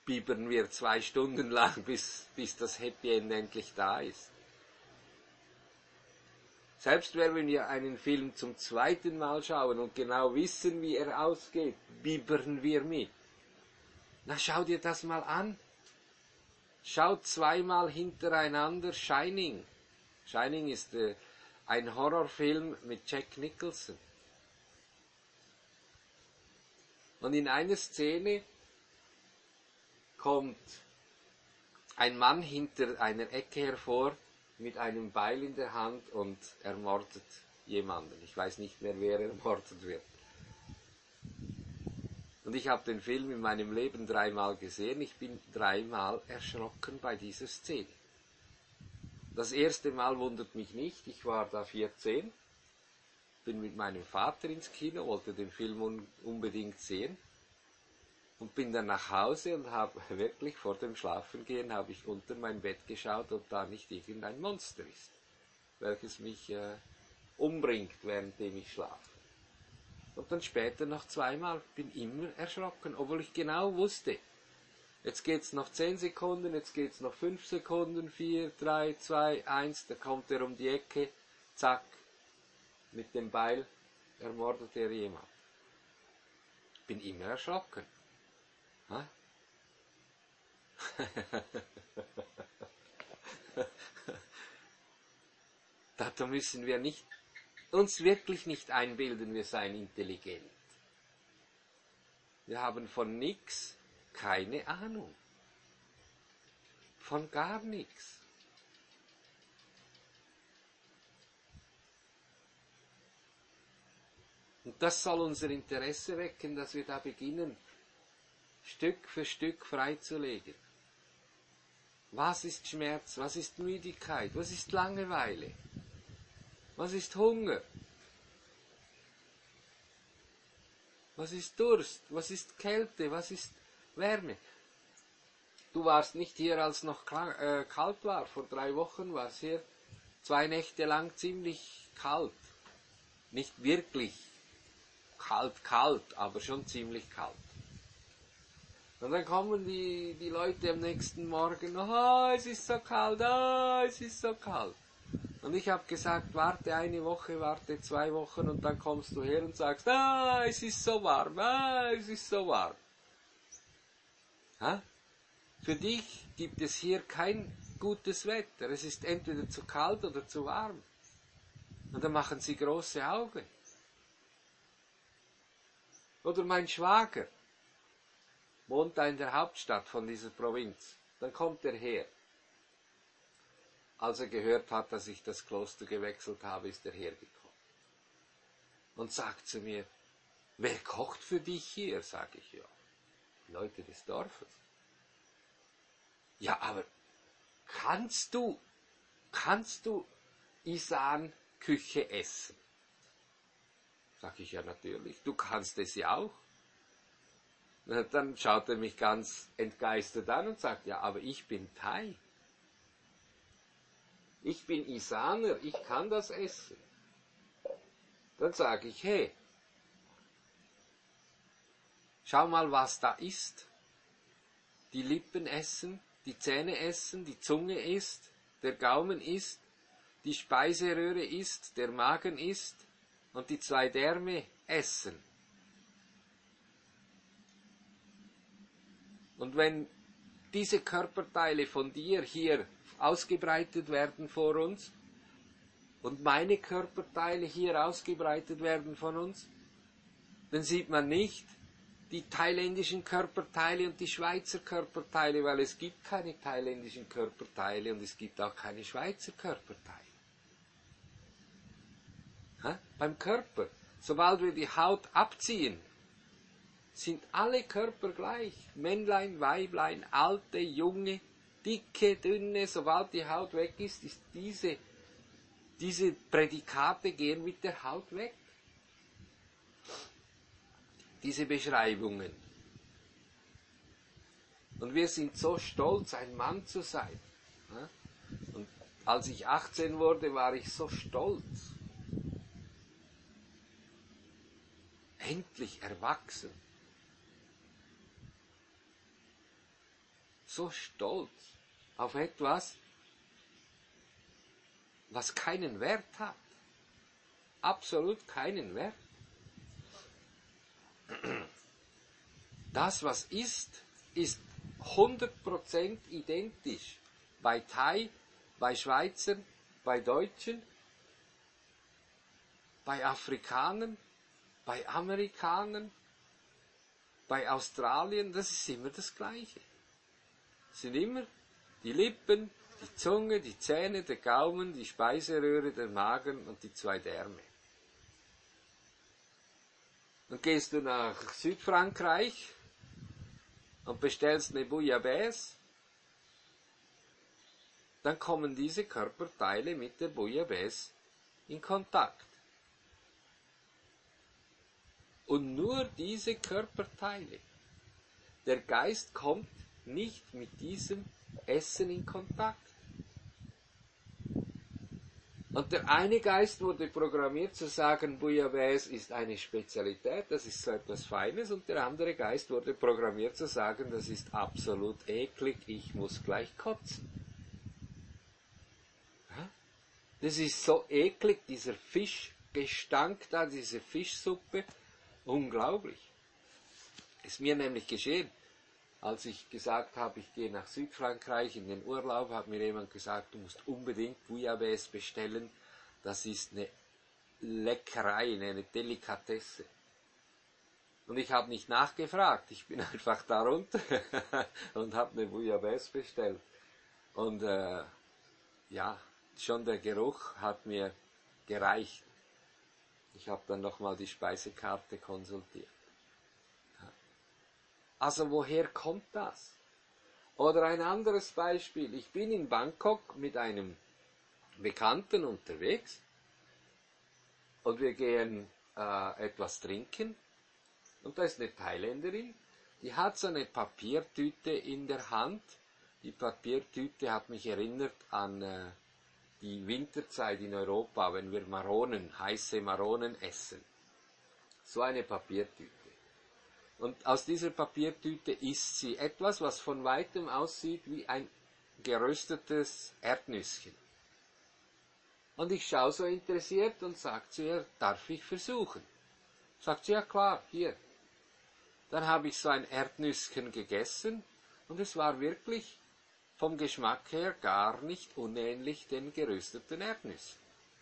bibbern wir 2 Stunden lang, bis das Happy End endlich da ist. Selbst wenn wir einen Film zum 2. Mal schauen und genau wissen, wie er ausgeht, bibbern wir mit. Na, schau dir das mal an. Schau 2 Mal hintereinander Shining. Shining ist ein Horrorfilm mit Jack Nicholson. Und in einer Szene kommt ein Mann hinter einer Ecke hervor mit einem Beil in der Hand und ermordet jemanden. Ich weiß nicht mehr, wer ermordet wird. Und ich habe den Film in meinem Leben 3 Mal gesehen. Ich bin 3 Mal erschrocken bei dieser Szene. Das erste Mal wundert mich nicht. Ich war da 14, bin mit meinem Vater ins Kino, wollte den Film unbedingt sehen. Und bin dann nach Hause und habe wirklich vor dem Schlafengehen habe ich unter mein Bett geschaut, ob da nicht irgendein Monster ist, welches mich umbringt, währenddem ich schlafe. Und dann später noch 2 Mal, bin immer erschrocken, obwohl ich genau wusste, jetzt geht's noch 10 Sekunden, jetzt geht's noch 5 Sekunden, 4, 3, 2, 1, da kommt er um die Ecke, zack, mit dem Beil ermordet er jemand. Bin immer erschrocken. Da müssen wir uns wirklich nicht einbilden, wir seien intelligent. Wir haben von nichts keine Ahnung. Von gar nichts. Und das soll unser Interesse wecken, dass wir da beginnen, Stück für Stück freizulegen. Was ist Schmerz? Was ist Müdigkeit? Was ist Langeweile? Was ist Hunger? Was ist Durst? Was ist Kälte? Was ist Wärme? Du warst nicht hier, als noch kalt war. Vor 3 Wochen war es hier 2 Nächte lang ziemlich kalt. Nicht wirklich kalt, aber schon ziemlich kalt. Und dann kommen die Leute am nächsten Morgen, oh, es ist so kalt, oh, es ist so kalt. Und ich habe gesagt, warte 1 Woche, warte 2 Wochen und dann kommst du her und sagst, ah, es ist so warm, ah, es ist so warm. Ha? Für dich gibt es hier kein gutes Wetter, es ist entweder zu kalt oder zu warm. Und dann machen sie große Augen. Oder mein Schwager wohnt da in der Hauptstadt von dieser Provinz. Dann kommt er her. Als er gehört hat, dass ich das Kloster gewechselt habe, ist er hergekommen. Und sagt zu mir, wer kocht für dich hier? Sag ich, ja, die Leute des Dorfes. Ja, aber kannst du Isan-Küche essen? Sag ich, ja natürlich, du kannst es ja auch. Dann schaut er mich ganz entgeistert an und sagt, ja, aber ich bin Thai. Ich bin Isaner, ich kann das essen. Dann sage ich, hey, schau mal, was da ist. Die Lippen essen, die Zähne essen, die Zunge isst, der Gaumen isst, die Speiseröhre isst, der Magen isst und die 2 Därme essen. Und wenn diese Körperteile von dir hier ausgebreitet werden vor uns und meine Körperteile hier ausgebreitet werden von uns, dann sieht man nicht die thailändischen Körperteile und die Schweizer Körperteile, weil es gibt keine thailändischen Körperteile und es gibt auch keine Schweizer Körperteile. Beim Körper, sobald wir die Haut abziehen, sind alle Körper gleich. Männlein, Weiblein, alte, junge, dicke, dünne, sobald die Haut weg ist, diese Prädikate gehen mit der Haut weg. Diese Beschreibungen. Und wir sind so stolz, ein Mann zu sein. Und als ich 18 wurde, war ich so stolz. Endlich erwachsen. so stolz auf etwas, was keinen Wert hat. Absolut keinen Wert. Das, was ist 100% identisch. Bei Thai, bei Schweizern, bei Deutschen, bei Afrikanern, bei Amerikanern, bei Australien, das ist immer das Gleiche. Es sind immer die Lippen, die Zunge, die Zähne, der Gaumen, die Speiseröhre, der Magen und die 2 Därme. Und gehst du nach Südfrankreich und bestellst eine Bouillabaisse, dann kommen diese Körperteile mit der Bouillabaisse in Kontakt. Und nur diese Körperteile. Der Geist kommt nicht mit diesem Essen in Kontakt. Und der eine Geist wurde programmiert zu sagen, Bouillabaisse ist eine Spezialität, das ist so etwas Feines, und der andere Geist wurde programmiert zu sagen, das ist absolut eklig, ich muss gleich kotzen. Das ist so eklig, dieser Fischgestank da, diese Fischsuppe, unglaublich. Ist mir nämlich geschehen, als ich gesagt habe, ich gehe nach Südfrankreich in den Urlaub, hat mir jemand gesagt, du musst unbedingt Bouillabaisse bestellen, das ist eine Leckerei, eine Delikatesse. Und ich habe nicht nachgefragt, ich bin einfach da runter und habe eine Bouillabaisse bestellt. Und ja, schon der Geruch hat mir gereicht. Ich habe dann nochmal die Speisekarte konsultiert. Also woher kommt das? Oder ein anderes Beispiel. Ich bin in Bangkok mit einem Bekannten unterwegs und wir gehen etwas trinken. Und da ist eine Thailänderin, die hat so eine Papiertüte in der Hand. Die Papiertüte hat mich erinnert an die Winterzeit in Europa, wenn wir heiße Maronen essen. So eine Papiertüte. Und aus dieser Papiertüte isst sie etwas, was von weitem aussieht wie ein geröstetes Erdnüsschen. Und ich schaue so interessiert und sage zu ihr, darf ich versuchen? Sagt sie, ja klar, hier. Dann habe ich so ein Erdnüsschen gegessen und es war wirklich vom Geschmack her gar nicht unähnlich den gerösteten Erdnüssen.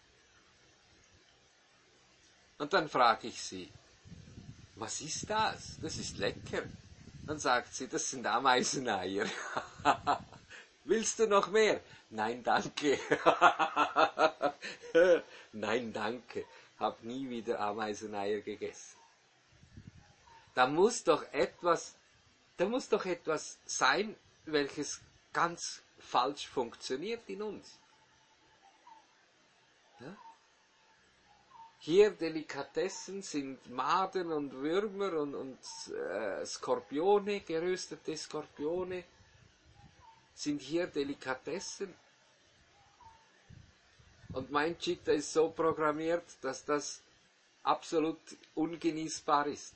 Und dann frage ich sie, was ist das? Das ist lecker. Dann sagt sie, das sind Ameiseneier. Willst du noch mehr? Nein, danke. Nein, danke. Hab nie wieder Ameiseneier gegessen. Da muss doch etwas sein, welches ganz falsch funktioniert in uns. Ja? Hier Delikatessen sind Maden und Würmer und Skorpione, geröstete Skorpione, sind hier Delikatessen. Und mein Chitta ist so programmiert, dass das absolut ungenießbar ist.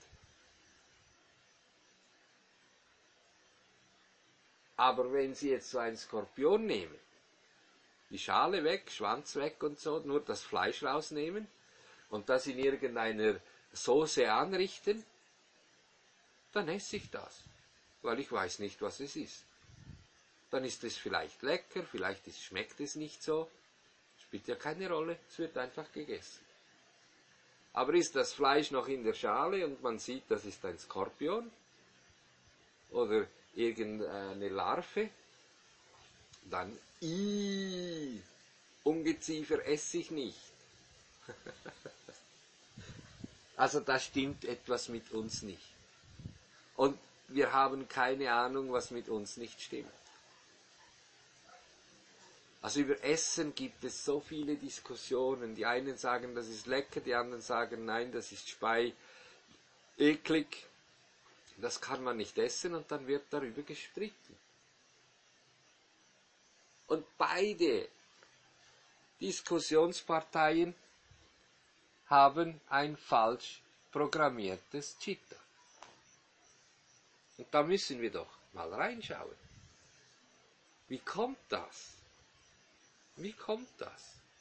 Aber wenn Sie jetzt so einen Skorpion nehmen, die Schale weg, Schwanz weg und so, nur das Fleisch rausnehmen und das in irgendeiner Soße anrichten, dann esse ich das, weil ich weiß nicht, was es ist. Dann ist es vielleicht lecker, vielleicht schmeckt es nicht so, spielt ja keine Rolle, es wird einfach gegessen. Aber ist das Fleisch noch in der Schale und man sieht, das ist ein Skorpion oder irgendeine Larve, dann Ungeziefer esse ich nicht. Also da stimmt etwas mit uns nicht. Und wir haben keine Ahnung, was mit uns nicht stimmt. Also über Essen gibt es so viele Diskussionen. Die einen sagen, das ist lecker, die anderen sagen, nein, das ist Spei, eklig. Das kann man nicht essen und dann wird darüber gestritten. Und beide Diskussionsparteien haben ein falsch programmiertes Chitta. Und da müssen wir doch mal reinschauen. Wie kommt das? Wie kommt das?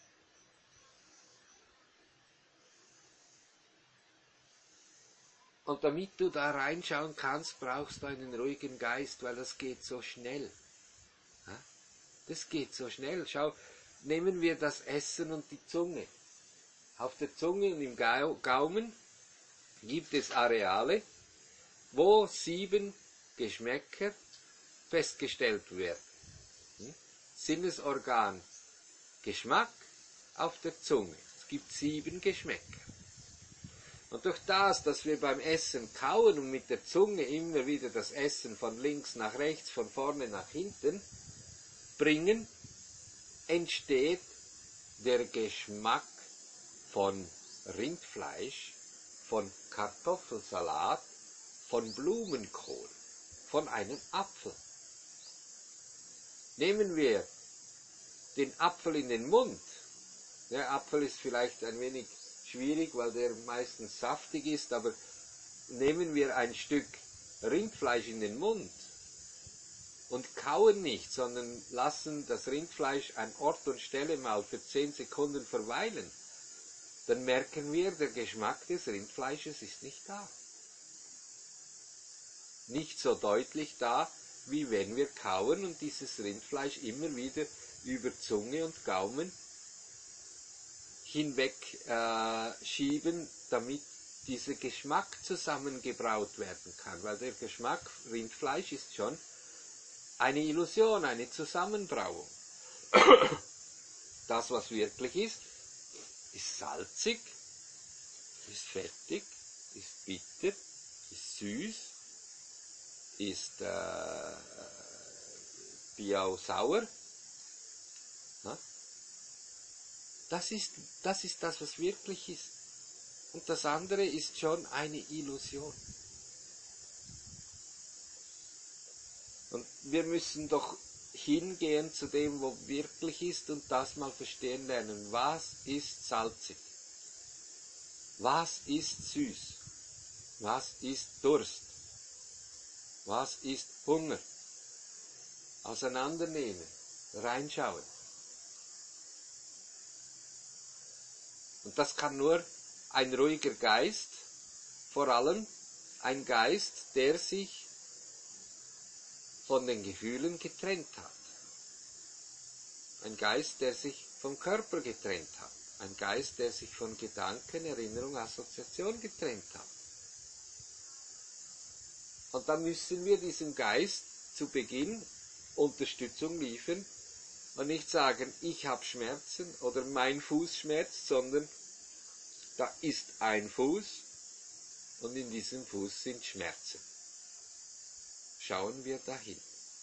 Und damit du da reinschauen kannst, brauchst du einen ruhigen Geist, weil das geht so schnell. Das geht so schnell. Schau, nehmen wir das Essen und die Zunge. Auf der Zunge und im Gaumen gibt es Areale, wo 7 Geschmäcker festgestellt werden. Sinnesorgan Geschmack auf der Zunge. Es gibt 7 Geschmäcker. Und durch das, dass wir beim Essen kauen und mit der Zunge immer wieder das Essen von links nach rechts, von vorne nach hinten bringen, entsteht der Geschmack von Rindfleisch, von Kartoffelsalat, von Blumenkohl, von einem Apfel. Nehmen wir den Apfel in den Mund. Der Apfel ist vielleicht ein wenig schwierig, weil der meistens saftig ist, aber nehmen wir ein Stück Rindfleisch in den Mund und kauen nicht, sondern lassen das Rindfleisch an Ort und Stelle mal für 10 Sekunden verweilen, dann merken wir, der Geschmack des Rindfleisches ist nicht da. Nicht so deutlich da, wie wenn wir kauen und dieses Rindfleisch immer wieder über Zunge und Gaumen hinweg schieben, damit dieser Geschmack zusammengebraut werden kann. Weil der Geschmack Rindfleisch ist schon eine Illusion, eine Zusammenbrauung. Das, was wirklich ist salzig, ist fettig, ist bitter, ist süß, ist biau-sauer. Das ist das, was wirklich ist. Und das andere ist schon eine Illusion. Und wir müssen doch hingehen zu dem, wo wirklich ist und das mal verstehen lernen. Was ist salzig? Was ist süß? Was ist Durst? Was ist Hunger? Auseinandernehmen, reinschauen. Und das kann nur ein ruhiger Geist, vor allem ein Geist, der sich von den Gefühlen getrennt hat. Ein Geist, der sich vom Körper getrennt hat. Ein Geist, der sich von Gedanken, Erinnerung, Assoziation getrennt hat. Und dann müssen wir diesem Geist zu Beginn Unterstützung liefern und nicht sagen, ich habe Schmerzen oder mein Fuß schmerzt, sondern da ist ein Fuß und in diesem Fuß sind Schmerzen. Schauen wir dahin.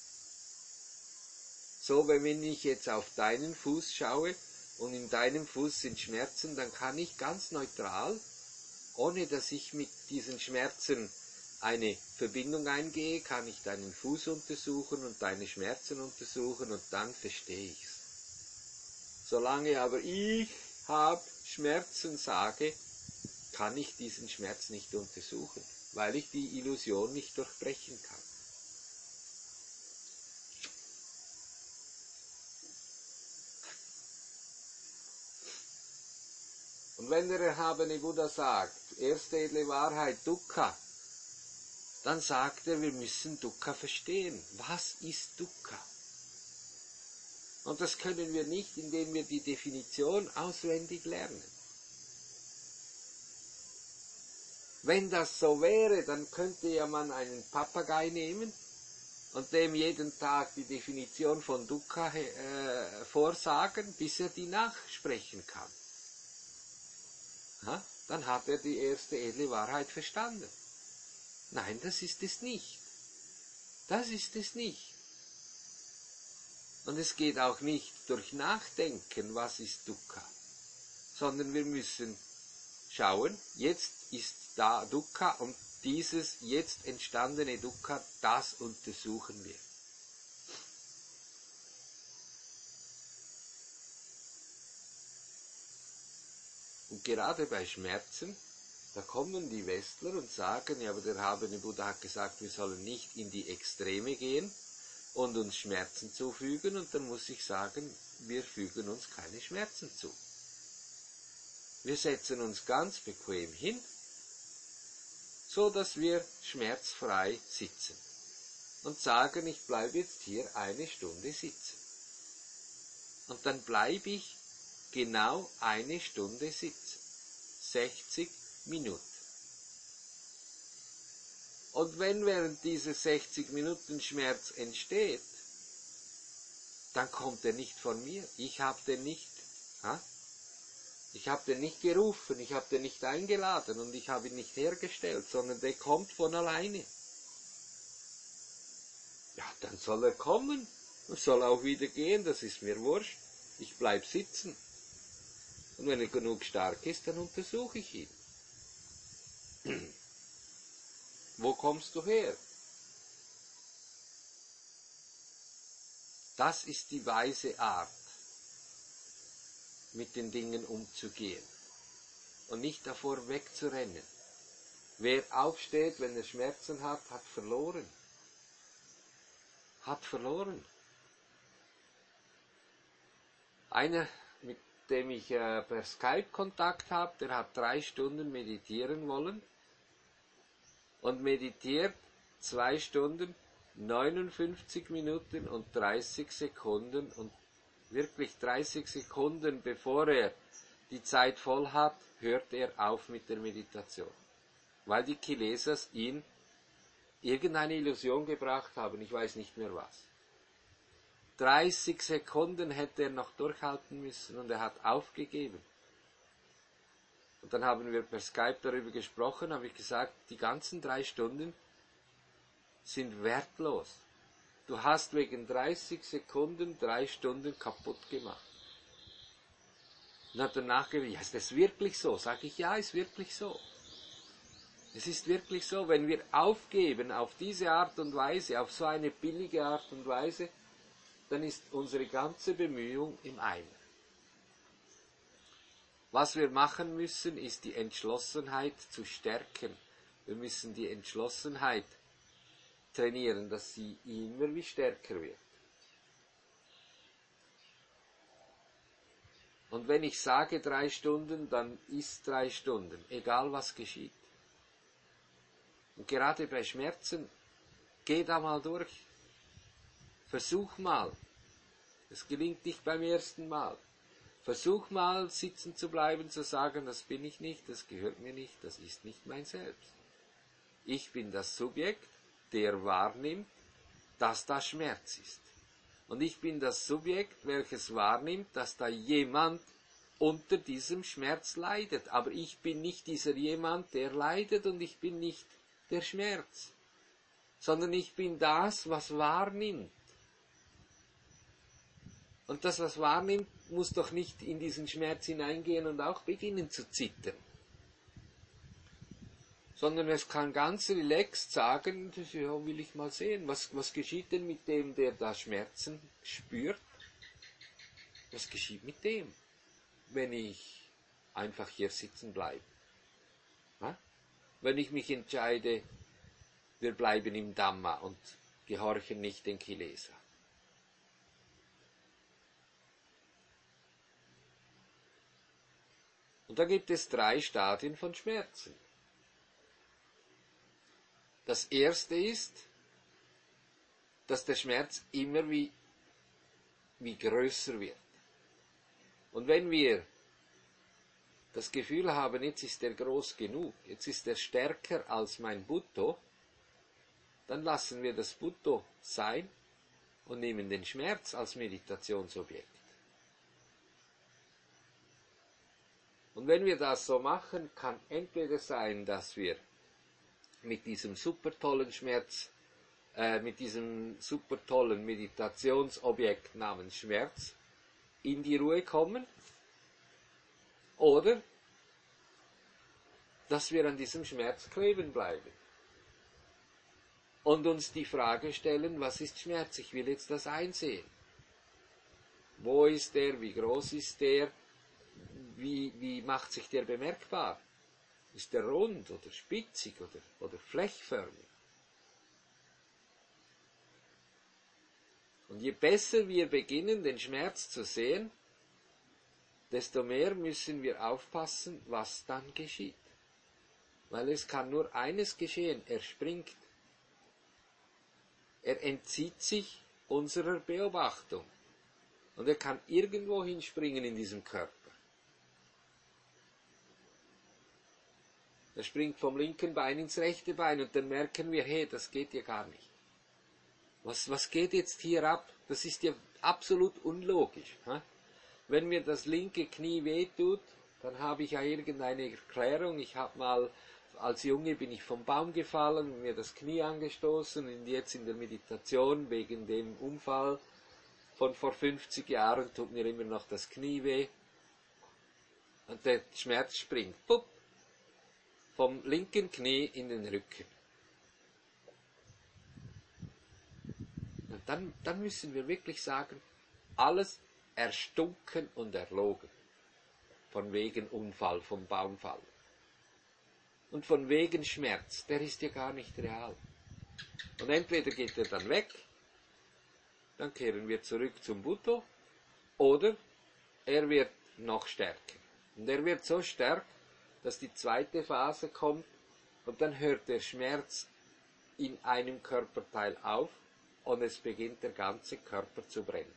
So, wenn ich jetzt auf deinen Fuß schaue und in deinem Fuß sind Schmerzen, dann kann ich ganz neutral, ohne dass ich mit diesen Schmerzen eine Verbindung eingehe, kann ich deinen Fuß untersuchen und deine Schmerzen untersuchen und dann verstehe ich es. Solange aber ich habe Schmerzen sage, kann ich diesen Schmerz nicht untersuchen, weil ich die Illusion nicht durchbrechen kann. Und wenn der erhabene Buddha sagt, erste edle Wahrheit, Dukkha, dann sagt er, wir müssen Dukkha verstehen. Was ist Dukkha? Und das können wir nicht, indem wir die Definition auswendig lernen. Wenn das so wäre, dann könnte ja man einen Papagei nehmen und dem jeden Tag die Definition von Dukkha vorsagen, bis er die nachsprechen kann. Dann hat er die erste edle Wahrheit verstanden. Nein, das ist es nicht. Das ist es nicht. Und es geht auch nicht durch Nachdenken, was ist Dukkha, sondern wir müssen schauen, jetzt ist da Dukkha und dieses jetzt entstandene Dukkha, das untersuchen wir. Und gerade bei Schmerzen, da kommen die Westler und sagen, ja, aber der erhabene Buddha hat gesagt, wir sollen nicht in die Extreme gehen, und uns Schmerzen zufügen, und dann muss ich sagen, wir fügen uns keine Schmerzen zu. Wir setzen uns ganz bequem hin, so dass wir schmerzfrei sitzen und sagen, ich bleibe jetzt hier 1 Stunde sitzen. Und dann bleibe ich genau 1 Stunde sitzen. 60 Minuten. Und wenn während dieser 60 Minuten Schmerz entsteht, dann kommt er nicht von mir. Ich habe den nicht gerufen, ich habe den nicht eingeladen und ich habe ihn nicht hergestellt, sondern der kommt von alleine. Ja, dann soll er kommen und soll auch wieder gehen, das ist mir wurscht. Ich bleib sitzen. Und wenn er genug stark ist, dann untersuche ich ihn. Wo kommst du her? Das ist die weise Art, mit den Dingen umzugehen und nicht davor wegzurennen. Wer aufsteht, wenn er Schmerzen hat, hat verloren. Hat verloren. Einer, mit dem ich per Skype Kontakt habe, der hat 3 Stunden meditieren wollen und meditiert 2 Stunden, 59 Minuten und 30 Sekunden und wirklich 30 Sekunden bevor er die Zeit voll hat, hört er auf mit der Meditation. Weil die Kilesas ihn irgendeine Illusion gebracht haben, ich weiß nicht mehr was. 30 Sekunden hätte er noch durchhalten müssen und er hat aufgegeben. Und dann haben wir per Skype darüber gesprochen, habe ich gesagt, die ganzen 3 Stunden sind wertlos. Du hast wegen 30 Sekunden 3 Stunden kaputt gemacht. Und hat danach gesagt, ja, ist das wirklich so? Sag ich, ja, ist wirklich so. Es ist wirklich so, wenn wir aufgeben auf diese Art und Weise, auf so eine billige Art und Weise, dann ist unsere ganze Bemühung im Eimer. Was wir machen müssen, ist die Entschlossenheit zu stärken. Wir müssen die Entschlossenheit trainieren, dass sie immer wie stärker wird. Und wenn ich sage 3 Stunden, dann ist 3 Stunden, egal was geschieht. Und gerade bei Schmerzen, geh da mal durch. Versuch mal. Es gelingt nicht beim ersten Mal. Versuch mal, sitzen zu bleiben, zu sagen, das bin ich nicht, das gehört mir nicht, das ist nicht mein Selbst. Ich bin das Subjekt, der wahrnimmt, dass da Schmerz ist. Und ich bin das Subjekt, welches wahrnimmt, dass da jemand unter diesem Schmerz leidet. Aber ich bin nicht dieser jemand, der leidet, und ich bin nicht der Schmerz, sondern ich bin das, was wahrnimmt. Und das, was wahrnimmt, muss doch nicht in diesen Schmerz hineingehen und auch beginnen zu zittern. Sondern es kann ganz relaxed sagen, ja, will ich mal sehen, was geschieht denn mit dem, der da Schmerzen spürt? Was geschieht mit dem, wenn ich einfach hier sitzen bleibe? Ja? Wenn ich mich entscheide, wir bleiben im Dhamma und gehorchen nicht den Kilesa. Und da gibt es 3 Stadien von Schmerzen. Das erste ist, dass der Schmerz immer wie größer wird. Und wenn wir das Gefühl haben, jetzt ist er groß genug, jetzt ist er stärker als mein Butto, dann lassen wir das Butto sein und nehmen den Schmerz als Meditationsobjekt. Und wenn wir das so machen, kann entweder sein, dass wir mit diesem super tollen Schmerz, mit diesem super tollen Meditationsobjekt namens Schmerz in die Ruhe kommen, oder dass wir an diesem Schmerz kleben bleiben und uns die Frage stellen, was ist Schmerz? Ich will jetzt das einsehen. Wo ist der? Wie groß ist der? Wie macht sich der bemerkbar? Ist der rund oder spitzig oder flächförmig? Und je besser wir beginnen, den Schmerz zu sehen, desto mehr müssen wir aufpassen, was dann geschieht. Weil es kann nur eines geschehen, er springt. Er entzieht sich unserer Beobachtung. Und er kann irgendwo hinspringen in diesem Körper. Er springt vom linken Bein ins rechte Bein und dann merken wir, hey, das geht ja gar nicht. Was geht jetzt hier ab? Das ist ja absolut unlogisch. Wenn mir das linke Knie wehtut, dann habe ich ja irgendeine Erklärung. Ich habe mal, als Junge bin ich vom Baum gefallen, mir das Knie angestoßen und jetzt in der Meditation wegen dem Unfall von vor 50 Jahren tut mir immer noch das Knie weh. Und der Schmerz springt, pupp, vom linken Knie in den Rücken. Und dann müssen wir wirklich sagen, alles erstunken und erlogen. Von wegen Unfall, vom Baumfall. Und von wegen Schmerz, der ist ja gar nicht real. Und entweder geht er dann weg, dann kehren wir zurück zum Buddha, oder er wird noch stärker. Und er wird so stark, dass die zweite Phase kommt und dann hört der Schmerz in einem Körperteil auf und es beginnt der ganze Körper zu brennen.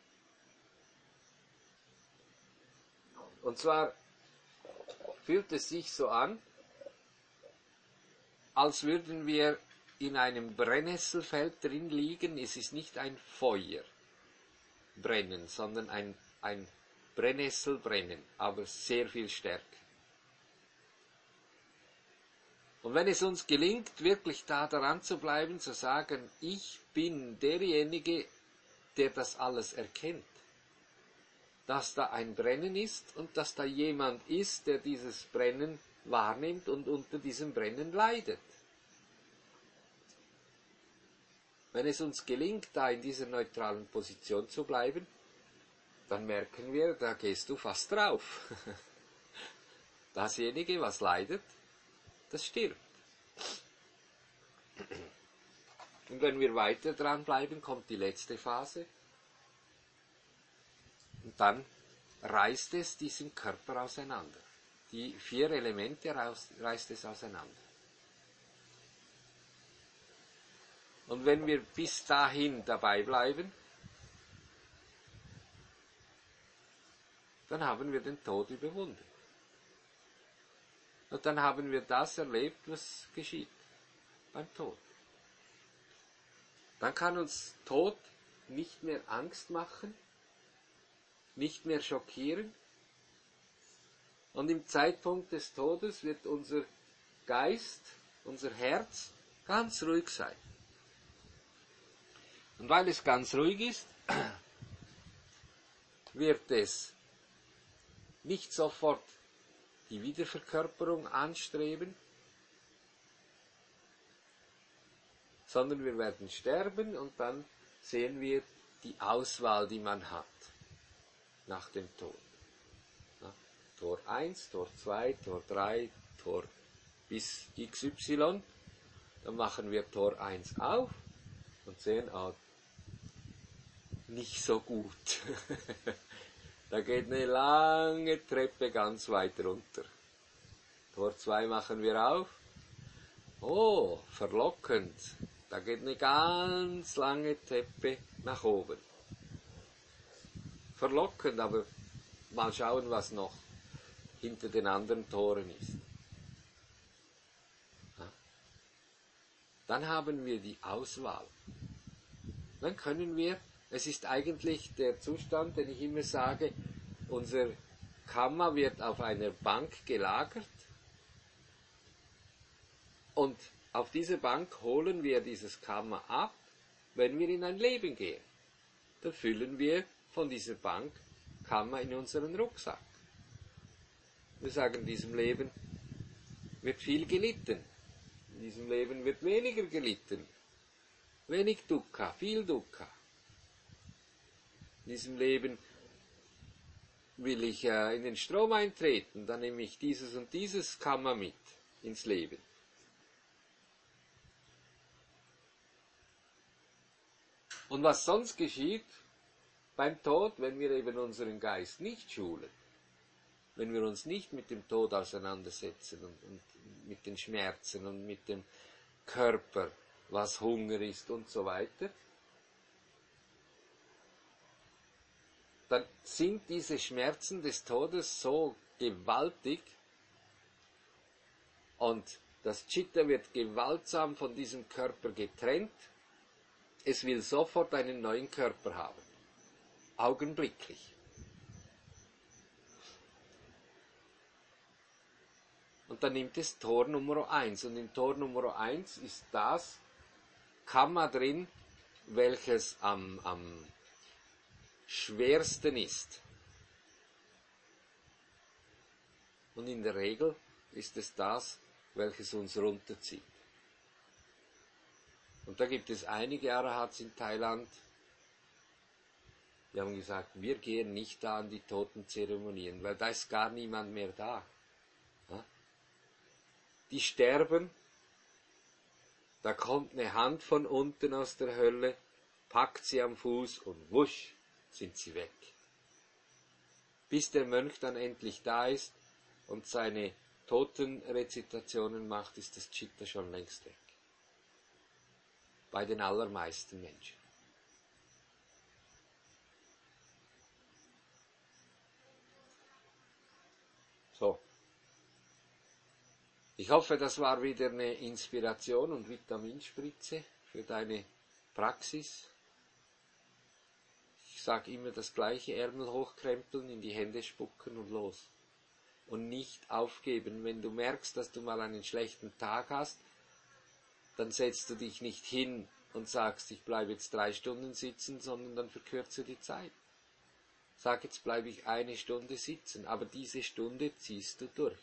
Und zwar fühlt es sich so an, als würden wir in einem Brennnesselfeld drin liegen. Es ist nicht ein Feuer brennen, sondern ein Brennnesselbrennen, aber sehr viel stärker. Und wenn es uns gelingt, wirklich da daran zu bleiben, zu sagen, ich bin derjenige, der das alles erkennt, dass da ein Brennen ist und dass da jemand ist, der dieses Brennen wahrnimmt und unter diesem Brennen leidet. Wenn es uns gelingt, da in dieser neutralen Position zu bleiben, dann merken wir, da gehst du fast drauf. Dasjenige, was leidet, das stirbt. Und wenn wir weiter dran bleiben, kommt die letzte Phase. Und dann reißt es diesen Körper auseinander. Die 4 Elemente reißt es auseinander. Und wenn wir bis dahin dabei bleiben, dann haben wir den Tod überwunden. Und dann haben wir das erlebt, was geschieht beim Tod. Dann kann uns Tod nicht mehr Angst machen, nicht mehr schockieren. Und im Zeitpunkt des Todes wird unser Geist, unser Herz ganz ruhig sein. Und weil es ganz ruhig ist, wird es nicht sofort die Wiederverkörperung anstreben, sondern wir werden sterben und dann sehen wir die Auswahl, die man hat nach dem Tod. Tor 1, Tor 2, Tor 3, Tor bis XY. Dann machen wir Tor 1 auf und sehen, nicht so gut. Da geht eine lange Treppe ganz weit runter. Tor 2 machen wir auf. Oh, verlockend. Da geht eine ganz lange Treppe nach oben. Verlockend, aber mal schauen, was noch hinter den anderen Toren ist. Dann haben wir die Auswahl. Dann können wir, es ist eigentlich der Zustand, den ich immer sage, unser Kamma wird auf einer Bank gelagert und auf diese Bank holen wir dieses Kamma ab, wenn wir in ein Leben gehen. Dann füllen wir von dieser Bank Kamma in unseren Rucksack. Wir sagen, in diesem Leben wird viel gelitten. In diesem Leben wird weniger gelitten. Wenig Dukkha, viel Dukkha. In diesem Leben will ich in den Strom eintreten, dann nehme ich dieses und dieses Kamma mit ins Leben. Und was sonst geschieht beim Tod, wenn wir eben unseren Geist nicht schulen, wenn wir uns nicht mit dem Tod auseinandersetzen und mit den Schmerzen und mit dem Körper, was Hunger ist und so weiter, dann sind diese Schmerzen des Todes so gewaltig und das Chitta wird gewaltsam von diesem Körper getrennt. Es will sofort einen neuen Körper haben. Augenblicklich. Und dann nimmt es Tor Nummer 1. Und in Tor Nummer 1 ist das Kamma drin, welches am schwersten ist. Und in der Regel ist es das, welches uns runterzieht. Und da gibt es einige Arahats in Thailand, die haben gesagt, wir gehen nicht da an die Totenzeremonien, weil da ist gar niemand mehr da. Ja? Die sterben, da kommt eine Hand von unten aus der Hölle, packt sie am Fuß und wusch, sind sie weg. Bis der Mönch dann endlich da ist und seine Totenrezitationen macht, ist das Chitta schon längst weg. Bei den allermeisten Menschen. So. Ich hoffe, das war wieder eine Inspiration und Vitaminspritze für deine Praxis. Ich sage immer das gleiche, Ärmel hochkrempeln, in die Hände spucken und los. Und nicht aufgeben. Wenn du merkst, dass du mal einen schlechten Tag hast, dann setzt du dich nicht hin und sagst, ich bleibe jetzt 3 Stunden sitzen, sondern dann verkürze die Zeit. Sag, jetzt bleibe ich 1 Stunde sitzen, aber diese Stunde ziehst du durch.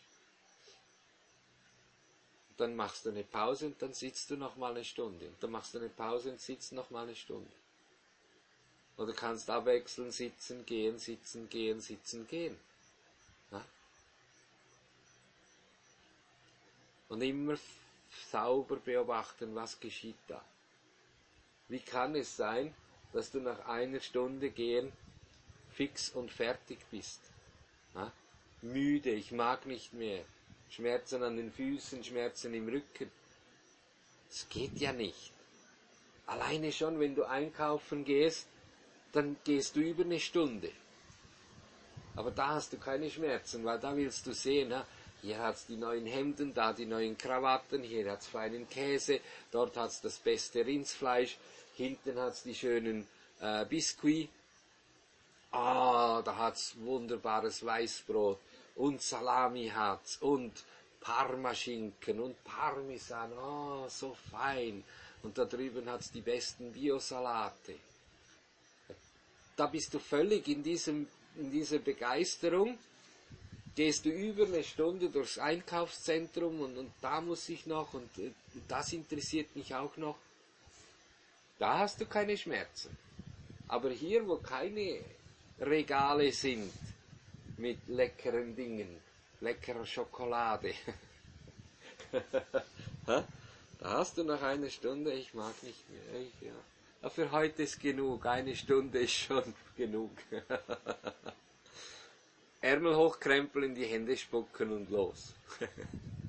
Und dann machst du eine Pause und dann sitzt du noch mal 1 Stunde. Und dann machst du eine Pause und sitzt noch mal 1 Stunde. Oder du kannst abwechseln, sitzen, gehen, sitzen, gehen, sitzen, gehen. Ja? Und immer sauber beobachten, was geschieht da. Wie kann es sein, dass du nach 1 Stunde gehen fix und fertig bist? Ja? Müde, ich mag nicht mehr. Schmerzen an den Füßen, Schmerzen im Rücken. Das geht ja nicht. Alleine schon, wenn du einkaufen gehst, dann gehst du über 1 Stunde. Aber da hast du keine Schmerzen, weil da willst du sehen, ja? Hier hat es die neuen Hemden, da die neuen Krawatten, hier hat es feinen Käse, dort hat es das beste Rindsfleisch, hinten hat es die schönen Biskuit, da hat es wunderbares Weißbrot und Salami hat's und Parmaschinken und Parmesan, so fein. Und da drüben hat es die besten Biosalate. Da bist du völlig in dieser Begeisterung. Gehst du über 1 Stunde durchs Einkaufszentrum und da muss ich noch und das interessiert mich auch noch. Da hast du keine Schmerzen. Aber hier, wo keine Regale sind mit leckeren Dingen, leckerer Schokolade, da hast du nach 1 Stunde, ich mag nicht mehr. Ja, für heute ist genug, 1 Stunde ist schon genug. Ärmel hochkrempeln, die Hände spucken und los.